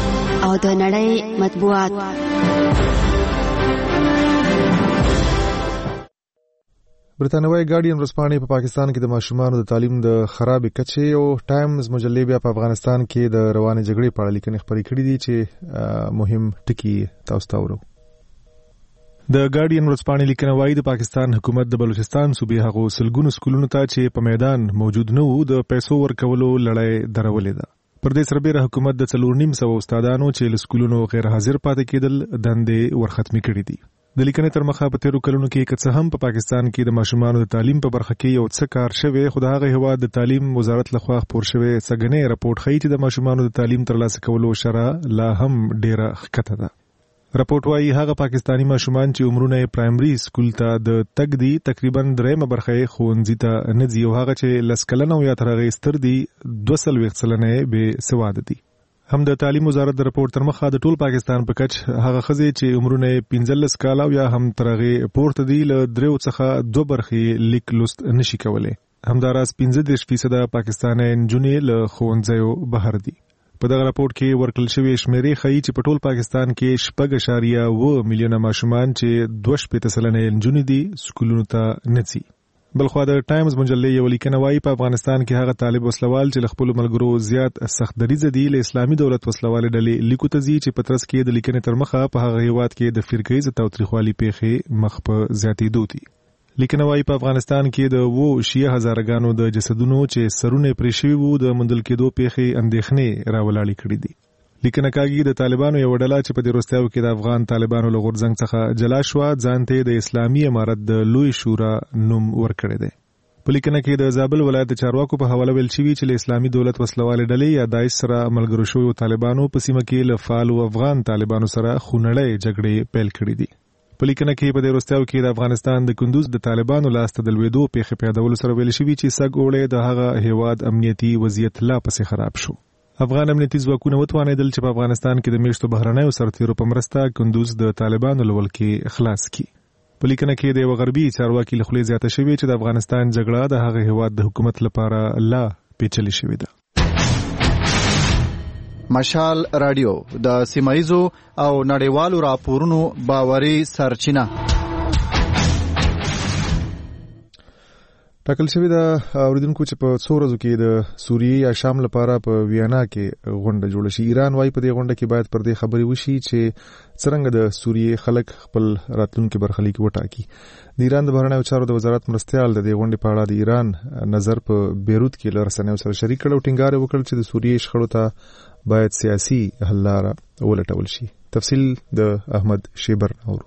او د نړۍ مطبوعات. برتانوي ګارډین ورځپاڼې په پاکستان کې د ماشومانو د تعلیم د خرابې کچې او ټایمز مجلې بیا په افغانستان کې د روانې جګړې په اړه لیکنې خپرې کړې دي چې مهم ټکي تاسو ته ورو. د ګارډین ورځپاڼې لیکنه وايي د پاکستان حکومت د بلوچستان صوبې هغو سلګونو سکولونو ته چې په میدان موجود نه وو د پیسو ورکولو لړۍ درولې ده. پر دې سربېره حکومت د څلور نیم سوه استادانو چې له سکولونو غیر حاضر پاتې کېدل دندې ورختمې کړې دي. د لیکنې تر مخه په تیرو کلونو کې که څه هم په پاکستان کې د ماشومانو د تعلیم په برخه کې یو څه کار شوی، خو د هغه هیواد د تعلیم وزارت لخوا خپور شوی څګنې راپورټ ښیي چې د ماشومانو د تعلیم ترلاسه کولو شرح لا هم ډیره ښکته ده. راپورټ وايي هغه پاکستانی ماشومان چې عمرونه پرایمري سکول ته د تګ دي تقریبا درېمه برخه یې ښوونځي ته نه ځي او هغه چې لس کلنه یا تر هغې ستر دي دوه څلوېښت سلنه یې بې سواده دي. هم د تعلیم وزارت د راپورټ تر مخه د ټول پاکستان په کچ هغه ښځې چې عمرونه پنځلس کاله او یا هم تر هغې پورته دي له دریو څخه دوه برخې لیک لوست نشي کولی. همداراز پنځه دېرش فیصده پاکستاني نجونې له ښوونځیو بهر دي. په دغه راپورټ کې ورکړل شوی شمیرې ښیي چې په ټول پاکستان کې شپږ اعشاریه اوه میلیونه ماشومان چې دوه شپېته سلنه یې نجونې دي سکولونو ته نه ځي. بلخوا د ټایمز مجلې یو لیکنه وايي په افغانستان کې هغه طالب وسلوال چې له خپلو ملګرو زیات سخت دریځه دي له اسلامي دولت وسلوالې ډلې لیکو ته ځي چې په ترڅ کې د لیکنې تر مخه په هغه هیواد کې د فرقه‌ایز تاوتریخوالي پیښې مخ په زیاتېدو دي. لیکنه وايي په افغانستان کې د وو شیعه هزارګانو د جسدونو چې سرونه پرې شوي وو د موندل کېدو پیښې اندېښنې راولاړې کړې دي. لیکنه کاږي د طالبانو یو ډله چې په دې وروستیو کې د افغان طالبانو له غورځنګ څخه جلا شوه ځان ته د اسلامي امارت د لوی شورا نوم ورکړی دی. په لیکنه کې د زابل ولایت د چارواکو په حواله ویل شوي چې له اسلامي دولت وسلوالې ډلې یا داعش سره ملګرو شویو طالبانو په سیمه کې له فعالو افغان طالبانو سره خونړۍ جګړې پیل کړې دي. په لیکنه کې په دې وروستیو کې د افغانستان د کندوز د طالبانو لاسته د لوېدو پیښې په یادولو سره ویل شوي چې سږ اوړی د هغه هیواد امنیتي وضعیت لا پسې خراب شو. افغان امنیتي ځواکونه وتوانېدل چې په افغانستان کې د میشتو بهرنیو سرتیرو په مرسته کندوز د طالبانو له ولکې خلاص کړي. په لیکنه کې د یو غربي چارواکي له خولې زیاته شوې چې د افغانستان جګړه د هغه هیواد د حکومت لپاره لا پیچلې شوې ده. مشال رادیو د سیمایزو او نړیوالو راپورونو باوري سرچینه. ټاکل شوی د اوریدونکو چې په څو ورځو کې د سوریې یا شام لپاره په ویانا کې غونډه جوړه شي. ایران وايي په دې غونډه کې باید پر دې خبرې وشي چې څرنګه د سوریې خلک خپل راتلونکي برخلیک وټاکي. د ایران د بهرنیو چارو د وزارت مرستیال د دې غونډې په اړه د ایران نظر په بیروت کې له رسنیو سره شریک کړ او ټینګار وکړ چې د سوریې شخړو ته باید سیاسي حل لاره ولټول شي. تفصیل د احمد شیبر اورو.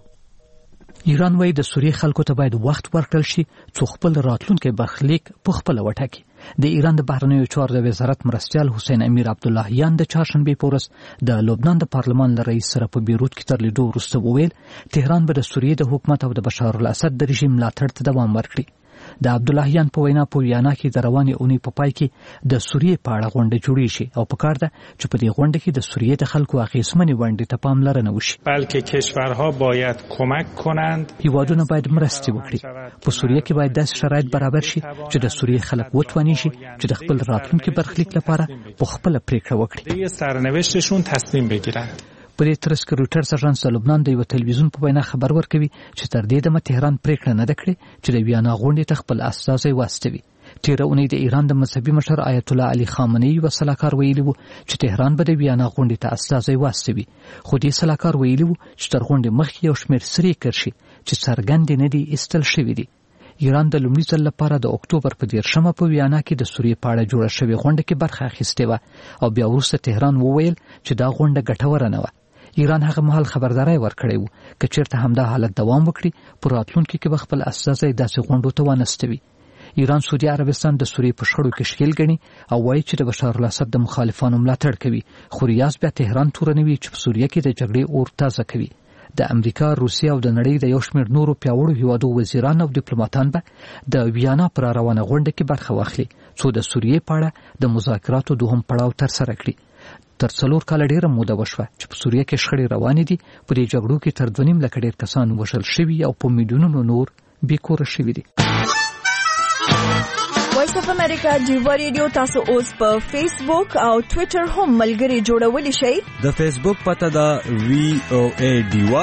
ایران وايي د سوریې خلکو ته باید وخت ورکړل شي څو خپل راتلونکي برخلیک په خپل وټاکي. د ایران د بهرنیو چارو د وزارت مرستیال حسین امیر عبداللهیان د چهارشنبه په ورځ د لبنان د پارلمان له رئیس سره په بیروت کې تر لیدو وروسته وویل تهران به د سوریې د حکومت او د بشار الاسد د رژیم ملاتړ ته دوام ورکړي. د عبداللهیان په وینا په ویانا کې د روانې اونۍ په پای کې د سوریې په اړه غونډه جوړې شي او پکار ده چې په دې غونډه کې د سوریې د خلکو اغیزمنې ونډې ته پاملرنه وشي. بلکې کشورها باید کمک کنند. هیوادونه باید مرسته وکړي. په سوریې کې باید داسې شرایط برابر شي چې د سوریې خلک وتواني شي چې د خپل راتلونکي برخلیک لپاره په خپل پریکړه وکړي. د سرنوشتشون تصمیم بگیرند. په دې ترڅ کې رویټرز اژانس د لبنان د یو تلویزیون په وینا خبر ورکوي چې تر دې دمه تهران پریکړه نه ده کړې چې د ویانا غونډې ته خپل استازی واستوي. تیره اونۍ د ایران د مذهبي مشر آیت الله علي خامنه‌ای یو سلاکار ویلي وو چې تهران به د ویانا غونډې ته استازی واستوي، خو دې سلاکار ویلي وو چې تر غونډې مخکې یو شمېر سری کرشي چې څرګند نه دي ایستل شوي دي. ایران د لومړي ځل لپاره د اکتوبر په دیرشمه په ویانا کې د سوریې په اړه جوړه شوې غونډه کې برخه اخیستې وه او بیا وروسته تهران وویل چې دا غونډه ګټوره نه وه. ایران هغه مهال خبرداري ورکړې وو چې چیرته همدا حالت دوام وکړي پر راتلونکي کې به خپل استازی داسې غونډو ته ونستوي. ایران سعودي عربستان د سوریې په شخړو کې ښکیل ګڼي او وایي چې د بشار الاسد د مخالفانو ملاتړ کوي، خو ریاض بیا تهران تورنوي چې په سوریې کې د جګړې اور تازه کوي. د امریکا، روسیې او د نړۍ د یو شمېر نورو پیاوړو هیوادو وزیران او ډیپلوماټان به د ویانا پر روانه غونډه کې برخه واخلي څو د سوریې په اړه د مذاکراتو دوهم پړاو ترسره کړي. تر څلور کاله ډیره موده وشوه چې په سوریه کې شخړې روانې دي. په دې جګړو کې تر دوه نیم لکه ډیر کسان وژل شوي او په میلیونونو نور بې کوره شوي دي. وایس اف امریکا ډیوا ریډیو تاسو اوس په فیسبوک او ټوئیټر هم ملګري جوړولی شئ. د فیسبوک پته ده وی او ای ډیوا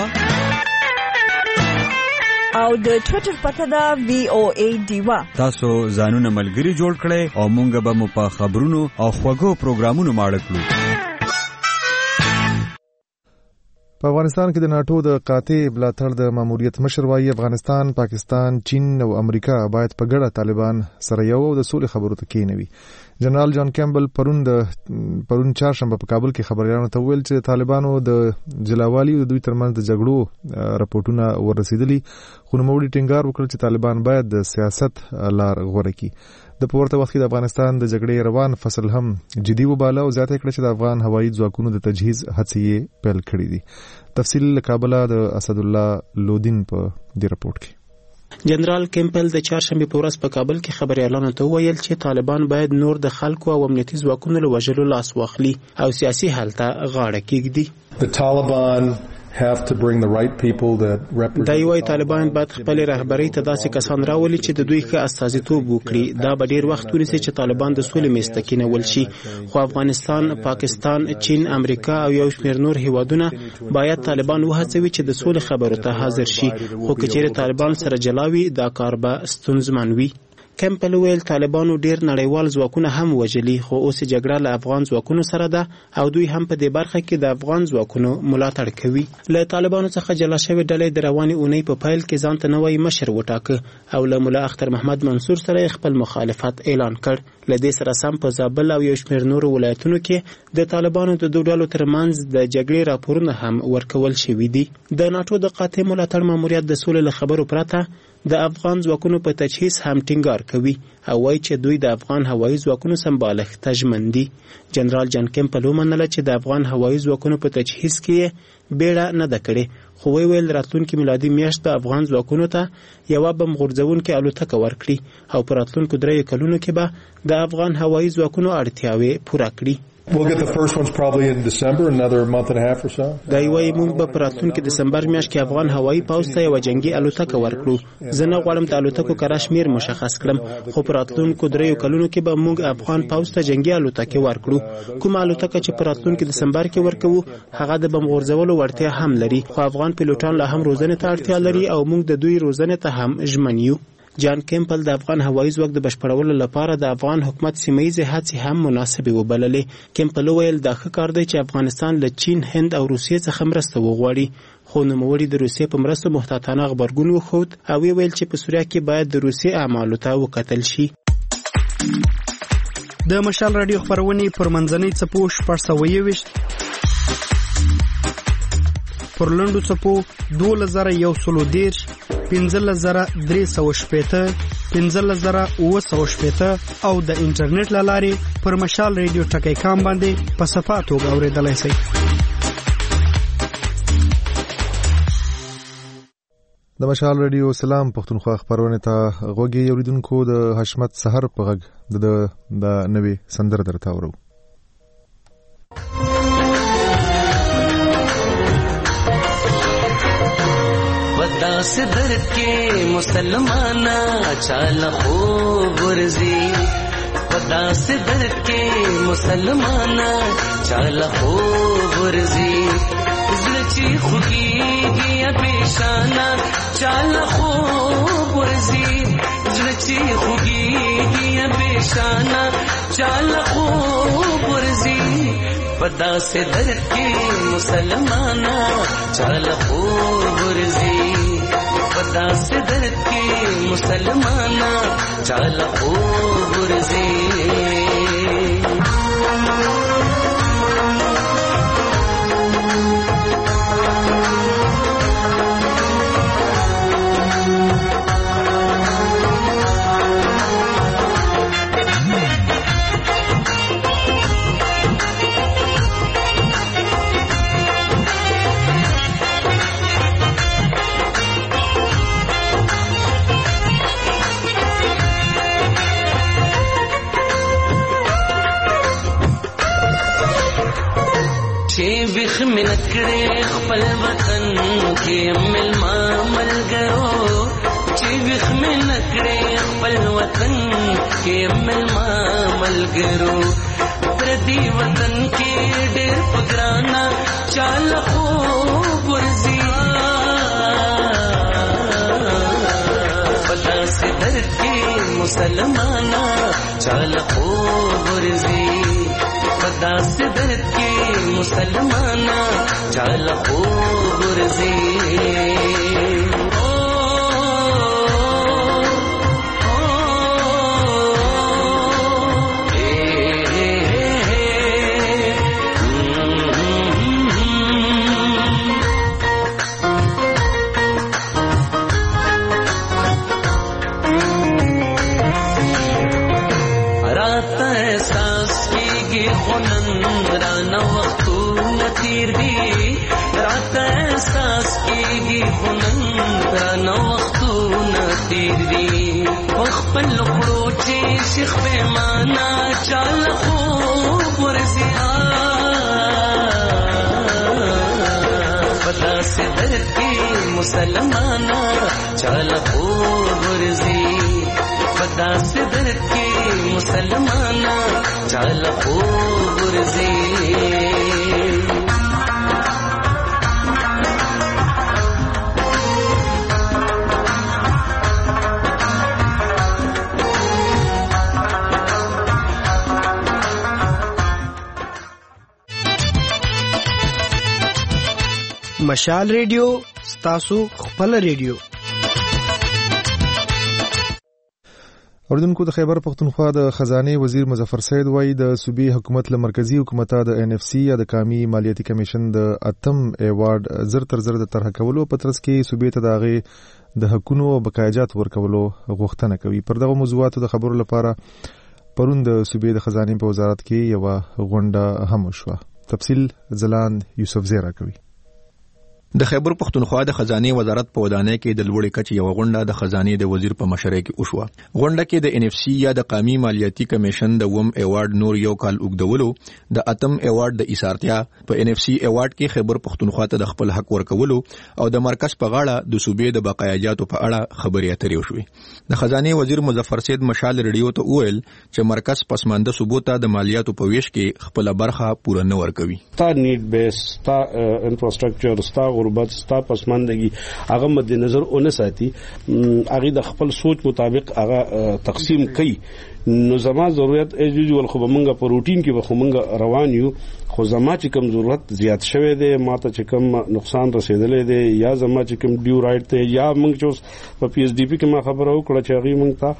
او د ټوئیټر پته ده وی او ای ډیوا. تاسو ځانونه ملګري جوړ کړئ او مونږ به مو په خبرونو او خوږو پروګرامونو ماړه کړو. په افغانستان کې د ناتو د قاطع ملاتړ د ماموریت مشر وايي افغانستان، پاکستان، چین او امریکا باید په ګډه طالبان سره یو د سولې خبرو ته کېنوي. جنرال جان کیمبل پرون د پرون چهارشنبه په کابل کې خبريالانو ته ویل چې طالبانو د جلاوالي او د دوی ترمنځ د جګړو راپورټونه ورسېدلي، خو نوموړي ټینګار وکړ چې طالبان باید د سیاست لار غوره کړي. د پورته وخت د افغانستان د جګړې روان فصل هم جدي وباله او زیاته کړه چې د افغان هوایي ځواکونو د تجهیز هڅې پیل کړې دي. تفصیل له کابل د اسد الله لودین په دې رپورت کې. جنرال کیمپل د چهارشنبه په ورځ په کابل کې خبريالانو ته وویل چې طالبان باید نور د خلکو او امنیتي ځواکونو له وژلو لاس واخلي او سیاسي حل ته غاړه کېږدي. The Taliban have to bring the right people that represent. دا یوای طالبان باید خپل رهبری ته داسې کسان راولي چې د دوی ښه استازیتوب وکړي. دا به ډیر وخت ونیسي چې طالبان د سولې میز ته کېنول شي، خو افغانستان، پاکستان، چین، امریکا او یو شمېر نور هیوادونه باید طالبان وهڅوي چې د سولې خبرو ته حاضر شي، خو که چیرې طالبان سره جلاوي دا کار به ستونزمن وي. کیمپل ویل طالبانو ډیر نړیوال ځواکونه هم وژلي، خو اوس جګړه له افغان ځواکونو سره ده او دوی هم په دې برخه کې د افغان ځواکونو ملاتړ کوي. له طالبانو څخه جلا شوی ډلې د رواني اونۍ په پیل کې ځان ته نوی مشر وټاکه او له مولا اختر محمد منصور سره خپل مخالفت اعلان کړ. له دې سره سم په زابل او یو شمېر نورو ولایتونو کې د طالبانو د دوه ډلو ترمنځ د جګړې راپورونه هم ورکول شوي دي. د ناتو د قاطع ملاتړ ماموریت د سولې له خبرو پرته د افغان ځواکونو په تجهیز هم ټینګار کوي او وایي چې دوی د افغان هوایي ځواکونو سمبالښت ته ژمن دي. جنرال جان کیمپل ومنله چې د افغان هوایي ځواکونو په تجهیز کې بیړه نه ده کړې، خو وی ویل راتلونکي میلادي میاشت به افغان ځواکونو ته یوه بم غورځونکې الوتکه ورکړي او په راتلونکو دریو کلونو کې به د افغان هوایي ځواکونو اړتیاوې پوره کړي. We'll get the first ones probably in December, another month and a half or so. دا یوه موږ به په راتلونکي دسمبر میاشت کې افغان هوایي پوځ ته یوه جنګي الوتکه ورکړو. زه نه غواړم د الوتکو کره شمېر مشخص کړم، خو په راتلونکو دریو کلونو کې به موږ افغان پوځ ته جنګي الوتکې ورکړو. کومه الوتکه چې په راتلونکي دسمبر کې ورکوو هغه د بم غورځولو وړتیا هم لري، خو افغان پیلوټان لا هم روزنې ته اړتیا لري او موږ د دوی روزنې ته هم ژمن یو. جان کیمپل د افغان هوایي ځواک د بشپړولو لپاره د افغان حکومت سیمه‌ییزې هڅې هم مناسبې وبللې. کیمپل وویل دا ښه کار دی چې افغانستان له چین، هند او روسیې څخه مرسته وغواړي، خو نوموړي د روسیې په مرستو محتاطانه غبرګون وښود او ویل چې په سوریه کې باید د روسیې اعمالو ته وکتل شي. د مشال رادیو خبرونې پر منځنۍ څپو شپږ سوه یوویشت پر لنډو څپو دولس زره یو سلو دېرش، پنځلس زره درې سوه شپېته، پنځلس زره اووه سوه شپېته او د انټرنیټ له لارې پر مشال رادیو ټکی کام باندې په صفا توګه اورېدلی شئ. د مشال رادیو سلام پښتونخوا خبرونه ته غوږی اوریدونکو د حشمت سحر په غږ د د نوې سندره درته اورو. داس در کے مسلمانا چال خوب ورزی داس در کے مسلمانا چال خوب ورزی زلچی خوگی گیا پیشانا چال خوب ورزی زلچی خوگی گیا پیشانا چال خوب ورزی پدا سے در کے مسلمانا چال خوب ورزی پدا سے در کے مسلمانا چال خوب ورزی بخ منکڑے خپل وطن کے مل مامل گرو چې وخ مې نکړې خپل وطن کې ملما ملګرو پردي وطن کې ډېر پګرانا چال خو ورزي پتا سے در کې مسلمانا چال خو ورزي پتا سے در کې مسلمانا چال خو ورزي خپل خړو چې شیخ پیمانا چال خوب ورزي پتا سے در کې مسلمانا چال خوب ورزي پتا سے در کې مسلمانا چال خوب ورزي مشال ریډیو ستاسو خپل ریډیو اوردونکو د خیبر پختونخوا د خزانه وزیر مظفر سید وایي د صوبې حکومت له مرکزی حکومت د ان اف سی یا د قومي مالیاتي کمیشن د اتم ایوارډ زر تر زر د طرح کولو په ترڅ کې صوبې ته داغه د حقوقو او بقایجات ورکولو غوښتنه کوي. پر دغه موضوعاتو د خبرو لپاره پرون د صوبې د خزانه په وزارت کې یو غونډه هم شوه. تفصیل زلان یوسف زیرا کوي. د خیبر پختونخوا د خزانه وزارت په ودانۍ کې د لوړې کچې یو غونډه د خزانه د وزیر په مشرۍ کې وشوه. غونډه کې د ان اف سی یا د قومي مالیاتي کمیشن د وم ایوارډ نور یو کال اوږدولو، د اتم ایوارډ د ایثارتیا، په ان اف سی ایوارډ کې خیبر پختونخوا ته د خپل حق ورکولو او د مرکز په غاړه د صوبې د بقایاجاتو په اړه خبرې اترې وشوې. د خزانه وزیر مظفر سید مشال ریډیو ته وویل چې مرکز پسمانده صوبو ته د مالیاتو په ویش کې خپل برخه پوره نه ورکوي. تا نیډ بیس تا انفراستراکچر ستا غربت ستا پسماندگی هغه مد نظر اون ساتي، هغه د خپل سوچ مطابق هغه تقسیم کوي. نو زما ضرورت ایز یوزول خو بمنګه په روټین کې به خو منګه روان یو، خو زما چې کم ضرورت زیات شوه دی، ماته چې کم نقصان رسیدلې دی، یا زما چې کم ډیو رائټ ته یا منګ چې په پی ایچ ډی پی کې ما خبره وکړه چې هغه منګ ته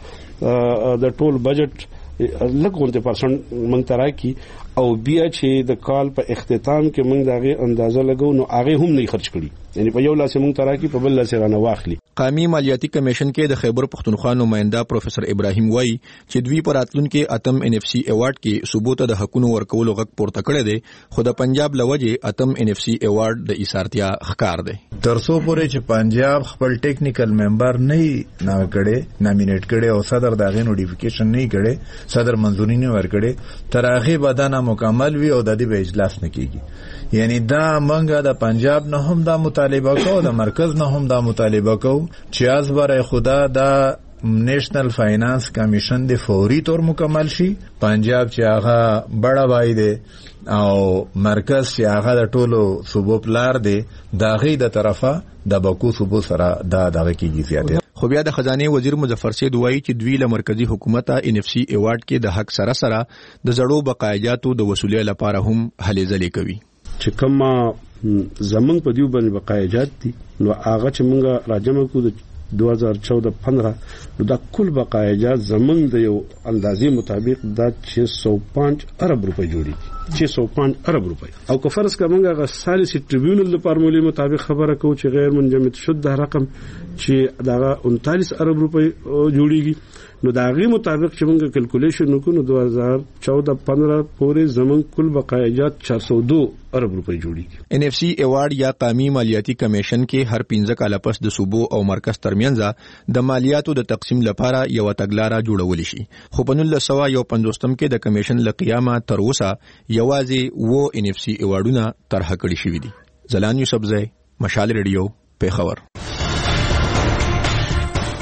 د ټول بجټ لګونته پرسنټ منګ ترا کی او بیا چې د کال په اختتام کې موږ دغه اندازه لګو نو هغه هم نه خرج کړي، یعنی په یو لاس موږ ترا کی په بل لاس رانه واخلي. قومي مالیاتي کمیشن کې د خیبر پختونخوا نماینده پروفیسر ابراهیم وای چې دوی پر اتلونکو اتم ان اف سی ایوارډ کې ثبوت د حقوقو ورکولو غږ پورته کړی دی، خو د پنجاب لوجه اتم ان اف سی ایوارډ د ایثارتیا ښکار دی. ترڅو پورې چې پنجاب خپل ټیکنیکل ممبر نه نه کړي نامینیټ کړي او صدر دغه نوټیفیکیشن نه کړي، صدر منځوري نه ورکړي، تر هغه بدانه مکمل وي او د دې به اجلاس نه کیږي. یعنی دا منګه د پنجاب نه هم دا مطالبه کو، د مرکز نه هم دا مطالبه کو چې از برای خدا دا نیشنل فاینانس کمیشن د فوري طور مکمل شي. پنجاب چې هغه بڑا وای دی او مرکز چې هغه د ټولو صوبو پلار دی، داغه د طرفه د بکو صوبو سره دا دغه کیږي زیاته. خو بیا د خزانه وزیر مظفر سید وایي چې دوی له مرکزی حکومت ان اف سی ایوارډ کې د حق سره سره د زړو بقایاجاتو د وصولې لپاره هم هلې ځلې کوي. چې کومه زمنګ په دیو باندې بقایاجات دي نو هغه چې موږ راجمه کو د دو هزار چودہ پندرہ نو دا کل بقایاجات زمنګ د یو اندازې مطابق دا چھ سو پانچ ارب روپے جوړي، چھ سو پانچ ارب روپے. او که فرض کا موږ هغه ثالث ټریبیونل د فارمولې مطابق خبره کوو چې غیر منجمد شد رقم چې دا انتالیس ارب روپے جوړيږي، نو دا غي مطابق چې موږ کیلکولیشن وکړو دو هزار چودہ پندرہ پورې زمون کل بقایاجات چار سو دو ارب روپے جوړيږي. ان اف سی ایوارډ یا قومي مالیاتي کمیشن کې هر پنځه کاله پس د صوبو او مرکز ترمنځ د مالیاتو د تقسیم لپاره یو تګلارې جوړول شي، خو په نولس سوه یو پنځوستم کې د کمیشن له قیامه تر اوسه یوازې وو ان اف سی ایوارډونه طرح کړي شوي دي. زلان یوسف زئی، مشال ریډیو، پیښور.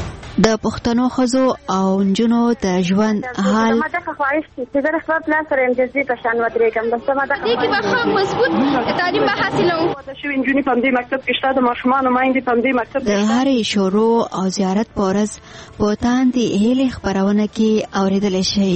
د پښتنو ښځو او نجونو د ژوند حال ما د خواهش چې د خپل پلان سره امتیازي په شان ودرېږم بس ما د دې کې به مضبوط تعلیم به حاصلوم د شو انجونی په دې مکتب کې شته د ماشومان مایندې په دې مکتب د هرې شروع او زیارت پورز په تاندې هلي خبرونه کې اوریدل شي.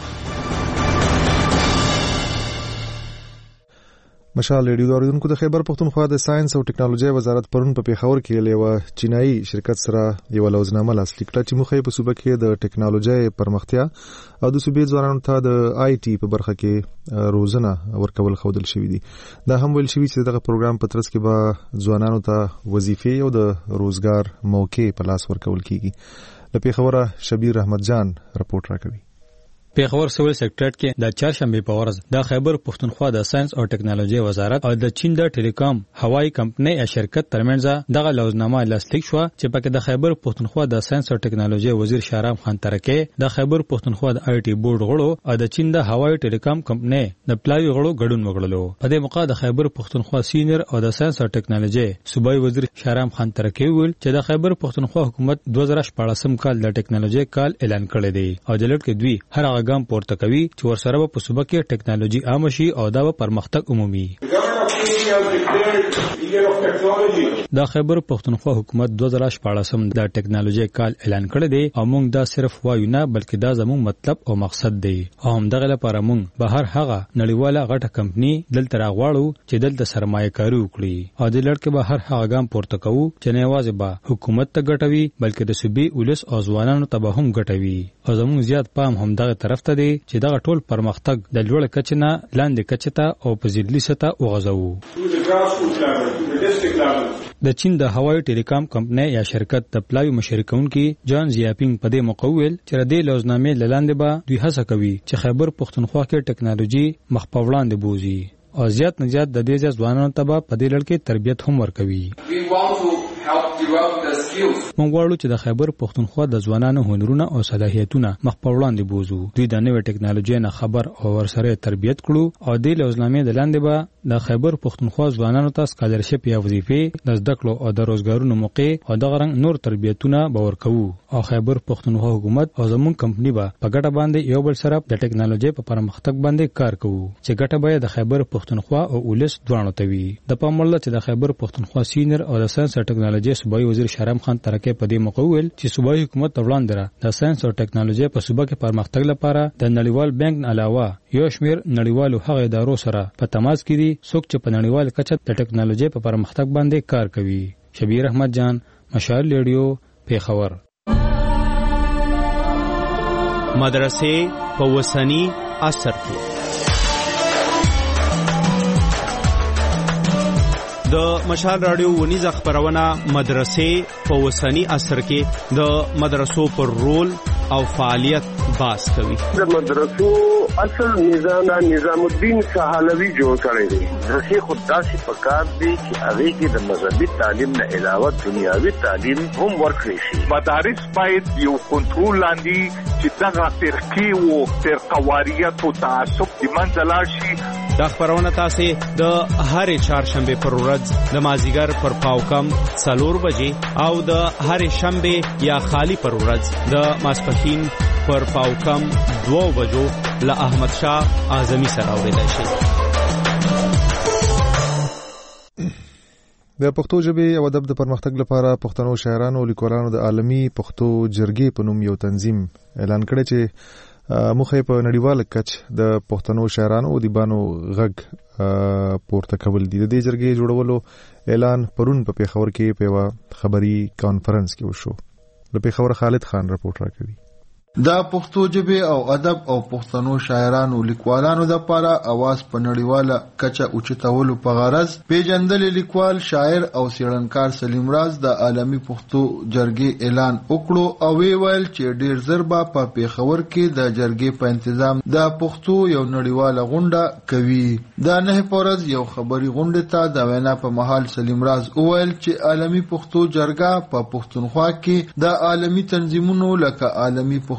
مشال ریډیو د اوریدونکو د خیبر پختونخوا د ساينس او ټکنالوژي وزارت پرون په پیښور کې لیوه چینایي شرکت سره یو لوزنامه لاسلیک کړه چې مخې په صوبه کې د ټکنالوژي پرمختیا او د صوبې ځوانانو ته د آی ټي په برخه کې روزنه ورکول خودل شوې دي. دا هم ویل شوی چې دغه پروګرام په ترڅ کې به ځوانانو ته وظیفې او د روزګار موقع په لاس ورکول کیږي. له پیښوره شبیر احمد جان رپورټ راکوي. پیښور سیول سیکریټریټ کې د چهارشنبه په ورځ د خیبر پختونخوا د ساينس او ټکنالوژي وزارت او د چین د ټیلیکام هوایی کمپنۍ یا شرکت ترمنځ دغه لوزنامه لاسلیک شو چې پکې د خیبر پختونخوا د ساينس او ټکنالوژي وزیر شهرام خان ترکه د خیبر پختونخوا د آی ټي بورډ غړو او د چین د هوایی ټیلیکام کمپنۍ د پلاوی غړو ګډون وکړلو. په دې موقع د خیبر پختونخوا سینیئر او د ساينس او ټکنالوژي صوبایي وزیر شهرام خان ترکه ویل چې د خیبر پختونخوا حکومت دوه زره شپږ کال د ټکنالوژي کال اعلان کړی دی او د لټ کې دوی هر هغه ګام پورته کوي چې ورسره په صوبه کې ټکنالوژي عام شي او دا به پرمختګ عمومي. د خیبر پختونخوا حکومت دوه زره شپږ د ټکنالوژي کال اعلان کړی دی او موږ دا صرف وایو نه بلکې دا زموږ مطلب او مقصد دی او هم دغه لپاره موږ به هر هغه نړیواله غټه کمپنی دلته راغواړو چې دلته سرمایه کاری وکړي او د لړ کې به هر هغه ګام پورته کوو چې نه یوازې به حکومت ته ګټوي بلکې د صوبې ولس او ځوانانو ته به هم ګټوي او زموږ زیات پام هم دغه طرف ته دی چې دغه ټول پرمختګ د لوړ کچې نه لاندې کچې ته او په ځلې سطح وغځوو. د چین د هوایی ټیلیکام کمپنۍ یا شرکت د پلاوی مشرکونکي جان زیاپینګ په دې مقوول چې د لوزنامې لاندې به دوی هڅه کوي چې خیبر پختونخوا کې ټکنالوژي مخ په وړاندې بوزي او زیات نه زیات د دې ځوانانو ته په دې لړ کې تربیت هم ورکوي. موږ غواړو چې د خیبر پختونخوا د ځوانانو هنرونه او صلاحیتونه مخ په وړاندې بوزو. دوی د نوې ټکنالوژي نه خبر او ورسره تربیت کړو او د لوزنامې د لاندې به د خیبر پختونخوا ځوانانو ته سکالرشپ یا وظیفې د زده کړو او د روزګارونو موقع او د غرنګ نور تربیتونه به ورکوو او خیبر پختونخوا حکومت او زموږ کمپنی به په ګټه باندې یو بل سره د ټکنالوژي په پرمختګ باندې کار کوو چې ګټه به د خیبر پختونخوا او ولس دواړو ته وي. د پام وړ چې د خیبر پختونخوا سینیئر او د ساينس او ټکنالوژي صوبایي وزیر شهرام خان ترکه په دې مقوول چې صوبایي حکومت وړاندې د ساينس او ټکنالوژي په صوبه کې پرمختګ لپاره د نړیوال بانک علاوه یو شمیر نړیوالو هغه ادارو سره په تماس کې دي څوک چې په نړیوال کچه د ټکنالوژي په پرمختګ باندې کار کوي. شبیر احمد جان مشال ریډیو پیښور. مدرسې په وسنی عصر کې د مشال رادیو ونیزه خبرونه مدرسې په وسنی عصر کې د مدرسو پر رول او فعالیت باس کوي. د مدرسو اصل نظام نظام الدین سهالوی جوړ کړی دی. درسي خداسي پکار دی چې هغه کې د مذهبي تعلیم نه علاوه دنیاوي تعلیم هم ورکړي شي. مدارس باید یو کنټرول لاندې چې دغه فرقي او فرقواریت او تعصب د منځلار شي. دا خبرونه تاسو د هرې چهارشنبه پر ورځ د مازیګر پر پاوکم څلور بجې او د هرې شنبه یا خالی پر ورځ د ماسپښین پر پاوکم دوه بجو له احمد شاه اعظمي سره اوریدل شي. د پښتو ژبې او ادب د پرمختګ لپاره پښتنو شاعرانو او لیکوالانو د عالمي پښتو جرګې په نوم یو تنظیم اعلان کړی چې مخې په نړیواله کچ د پښتنو شاعرانو او ادیبانو غږ پورته کول دي. د دې جرګې جوړولو اعلان پرون په پیښور کې په خبري کانفرنس کې وشو. د پیښور خالد خان رپورټ راکوي. دا پښتو ژبه او ادب او پښتنو شاعرانو لیکوالانو د لپاره اواز په نړیواله کچه اوچتولو په غرض پیژندل لیکوال شاعر او څېړنکار سلیم راز د عالمي پښتو جرګې اعلان وکړو او ویل چې ډیر زر به په پیښور کې د جرګې په تنظیم د پښتو یو نړیواله غونډه کوي. دا نه پورز یو خبري غونډه ته د وینا په محل سلیم راز ویل چې عالمي پښتو جرګه په پښتونخوا کې د عالمي تنظیمونو لکه عالمي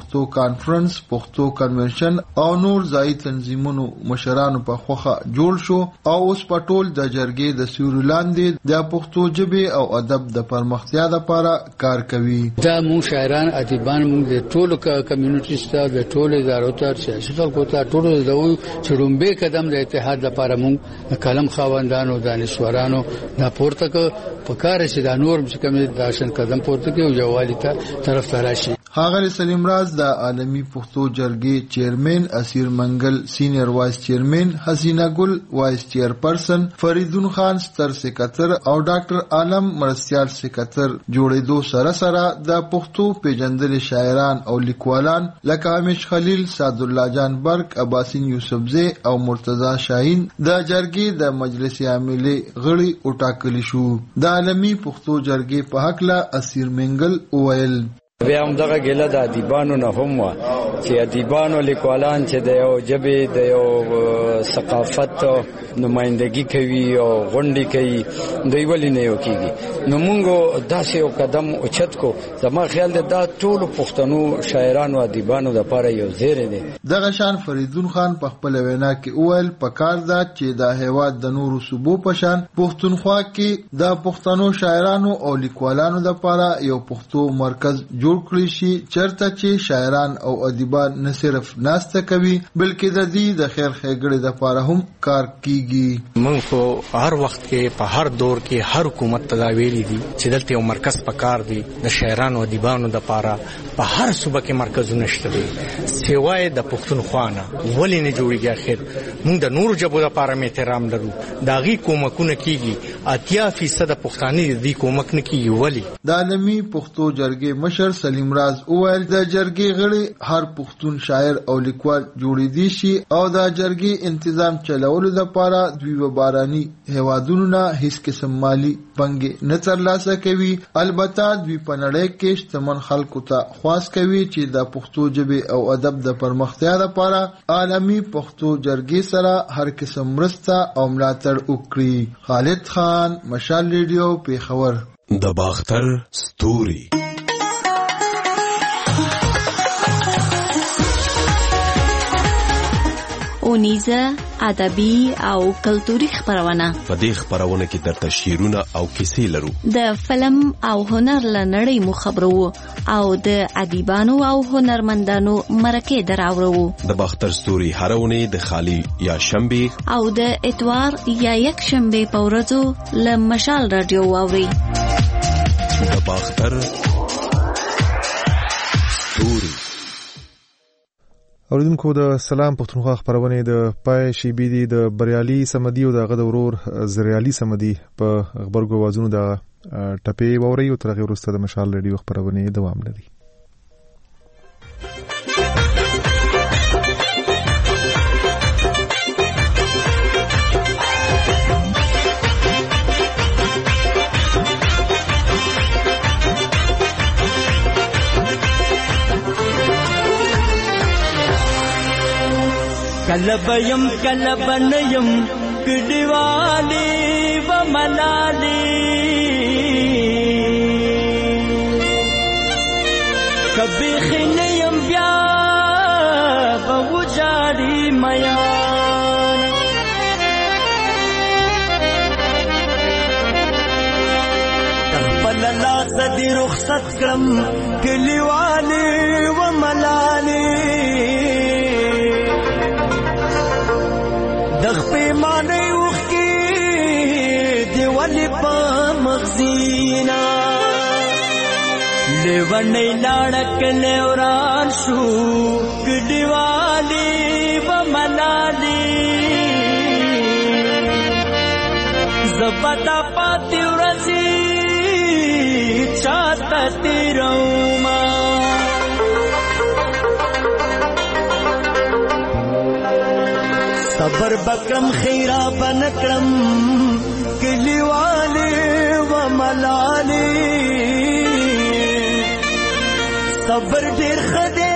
پښتو کانفرنس، پښتو کنونشن او نور ځایي تنظیمونو مشرانو په خوخه جوړ شو او اوس په ټول د جرګې د سیوري لاندې د پښتو ژبې او ادب د پرمختیا لپاره کار کوي. دا مو شاعران ادیبان مو د ټولو کمیونټي سره د ټولو ادارو ته سیاسي خلکو ته ټولو د چرومبه قدم د اتحاد لپاره مو کلم خواندانو دانشورانو دا پورته کو په کار چې دا نور چې کوم داشن قدم پورته کوي او یووالي ته طرف ته راشي. ښاغلی سلیم راز د عالمي پښتو جرګې چیرمن، اسیر منګل سینیئر وایس چیرمن، حسینه ګل وایس چیرپرسن، فریدون خان ستر سکتر او ډاکټر عالم مرستیال سکتر جوړېدو سره سره د پښتو پیژندل شاعران او لیکوالان لکه همیش خلیل، سعدالله جان برق، عباسین یوسفزی او مرتضی شاهین د جرګې د مجلس عاملې غړي وټاکل شو. د عالمي پښتو جرګې په هکله اسیر منګل وویل بیا هم دغه ګیله د ادیبانو نه هم وه چې ادیبانو لیکوالان چې د یو ژبې د یو ثقافت نمایندګي کوي او غونډې کوي دوی ولې نه یو کېږي. نو موږ داسې یو قدم اوچت کو. زما خیال دی دا ټولو پښتنو شاعرانو ادیبانو دپاره یو زیری دی. دغه شان فریدون خان په خپله وینا کې وویل پکار ده چې د هېواد د نورو صوبو په شان پښتونخوا کې د پښتنو شاعرانو او لیکوالانو دپاره یو پښتو مرکز جوړ کړی شي چرته چې شاعران او ادیبان نه صرف ناسته کوي بلکې د دې د خیر ښېګړې دپاره هم کار کیږي. موږ په هر وخت کې په هر دور کې هر حکومت ته دا ویلي دي چې دلته یو مرکز پکار دی د شاعرانو او ادیبانو دپاره. په هر صوبه کې مرکزونه شته دي سوای د پښتونخوا نه. ولې نه جوړېږي؟ اخر موږ د نورو ژبو دپاره هم احترام لرو، د هغې کومکونه کېږي. اتیا فیصده پښتانه د دې کومک نه کېږي. ولې؟ د عالمي پښتو جرګې مشر سلیم راز وویل د جرګې غړي هر پښتون شاعر او لیکوال جوړېدی شي او د جرګې انتظام چلولو لپاره دوی و باراني هیوادونو نه هیڅ قسم مالی پنګې نه ترلاسه کوي. البته دوی په نړۍ کې شتمن خلکو ته خواست کوي چې د پښتو ژبې او ادب د پرمختیا لپاره عالمي پښتو جرګې سره هر قسم مرسته او ملاتړ وکړي. خالد خان، مشال ریډیو، پیښور. د باختر ستوري اونیزه ادبي او کلتوري خبرونه. په دې خبرونه کې درته شعرونه او کیسې لرو. د فلم او هنر لنړۍ مو خبرو او د ادیبانو او هنرمندانو مرکه دراوړو. د باختر ستوري هرونه د خالی یا شنبه او د اتوار یا یک شنبه په ورځو ل مشال رادیو واوري. د باختر ستوري. اوریدونکو د سلام پښتونخوا خبرونه د پای شی بي دي د بریالي سمدي او د غد ورور زریالي سمدي په خبرګو وازونو د ټپې ووري او ترغه ورسته د مشال ریډیو خبرونه دوام لري. کلبیم کلبنیم کډیوالی و ملالی کبی خنیم بیا بوجاری میان تخبل لاس دی رخصت کرم کلیوالی و ملالی دغ پیمانه اوخ کی دیوالی پا مغزینا لیوانی لارک لیوران شو کدیوالی و ملالی زبتا پاتی ورزی چاہتا تیروما صبر بکم خیرا بنکرم کلیوالی و ملالی صبر دیر خدے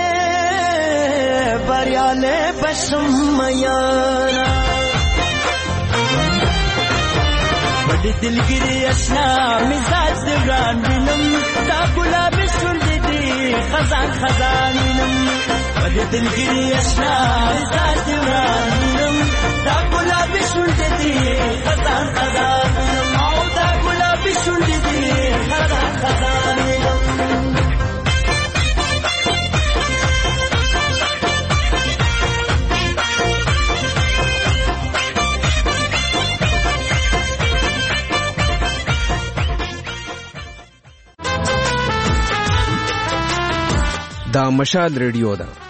بریالے بشم میانا بڑی دلگیری اشنا مزاج زران بینم تا گلاب شل دی خزان خزان وینم ولې دلګری اشنا ذات ورانم دا ګلابي شونډې دي خزان خزان وینم او دا ګلابي شونډې دي خزان خزان وینم دا مشال ریډیو ده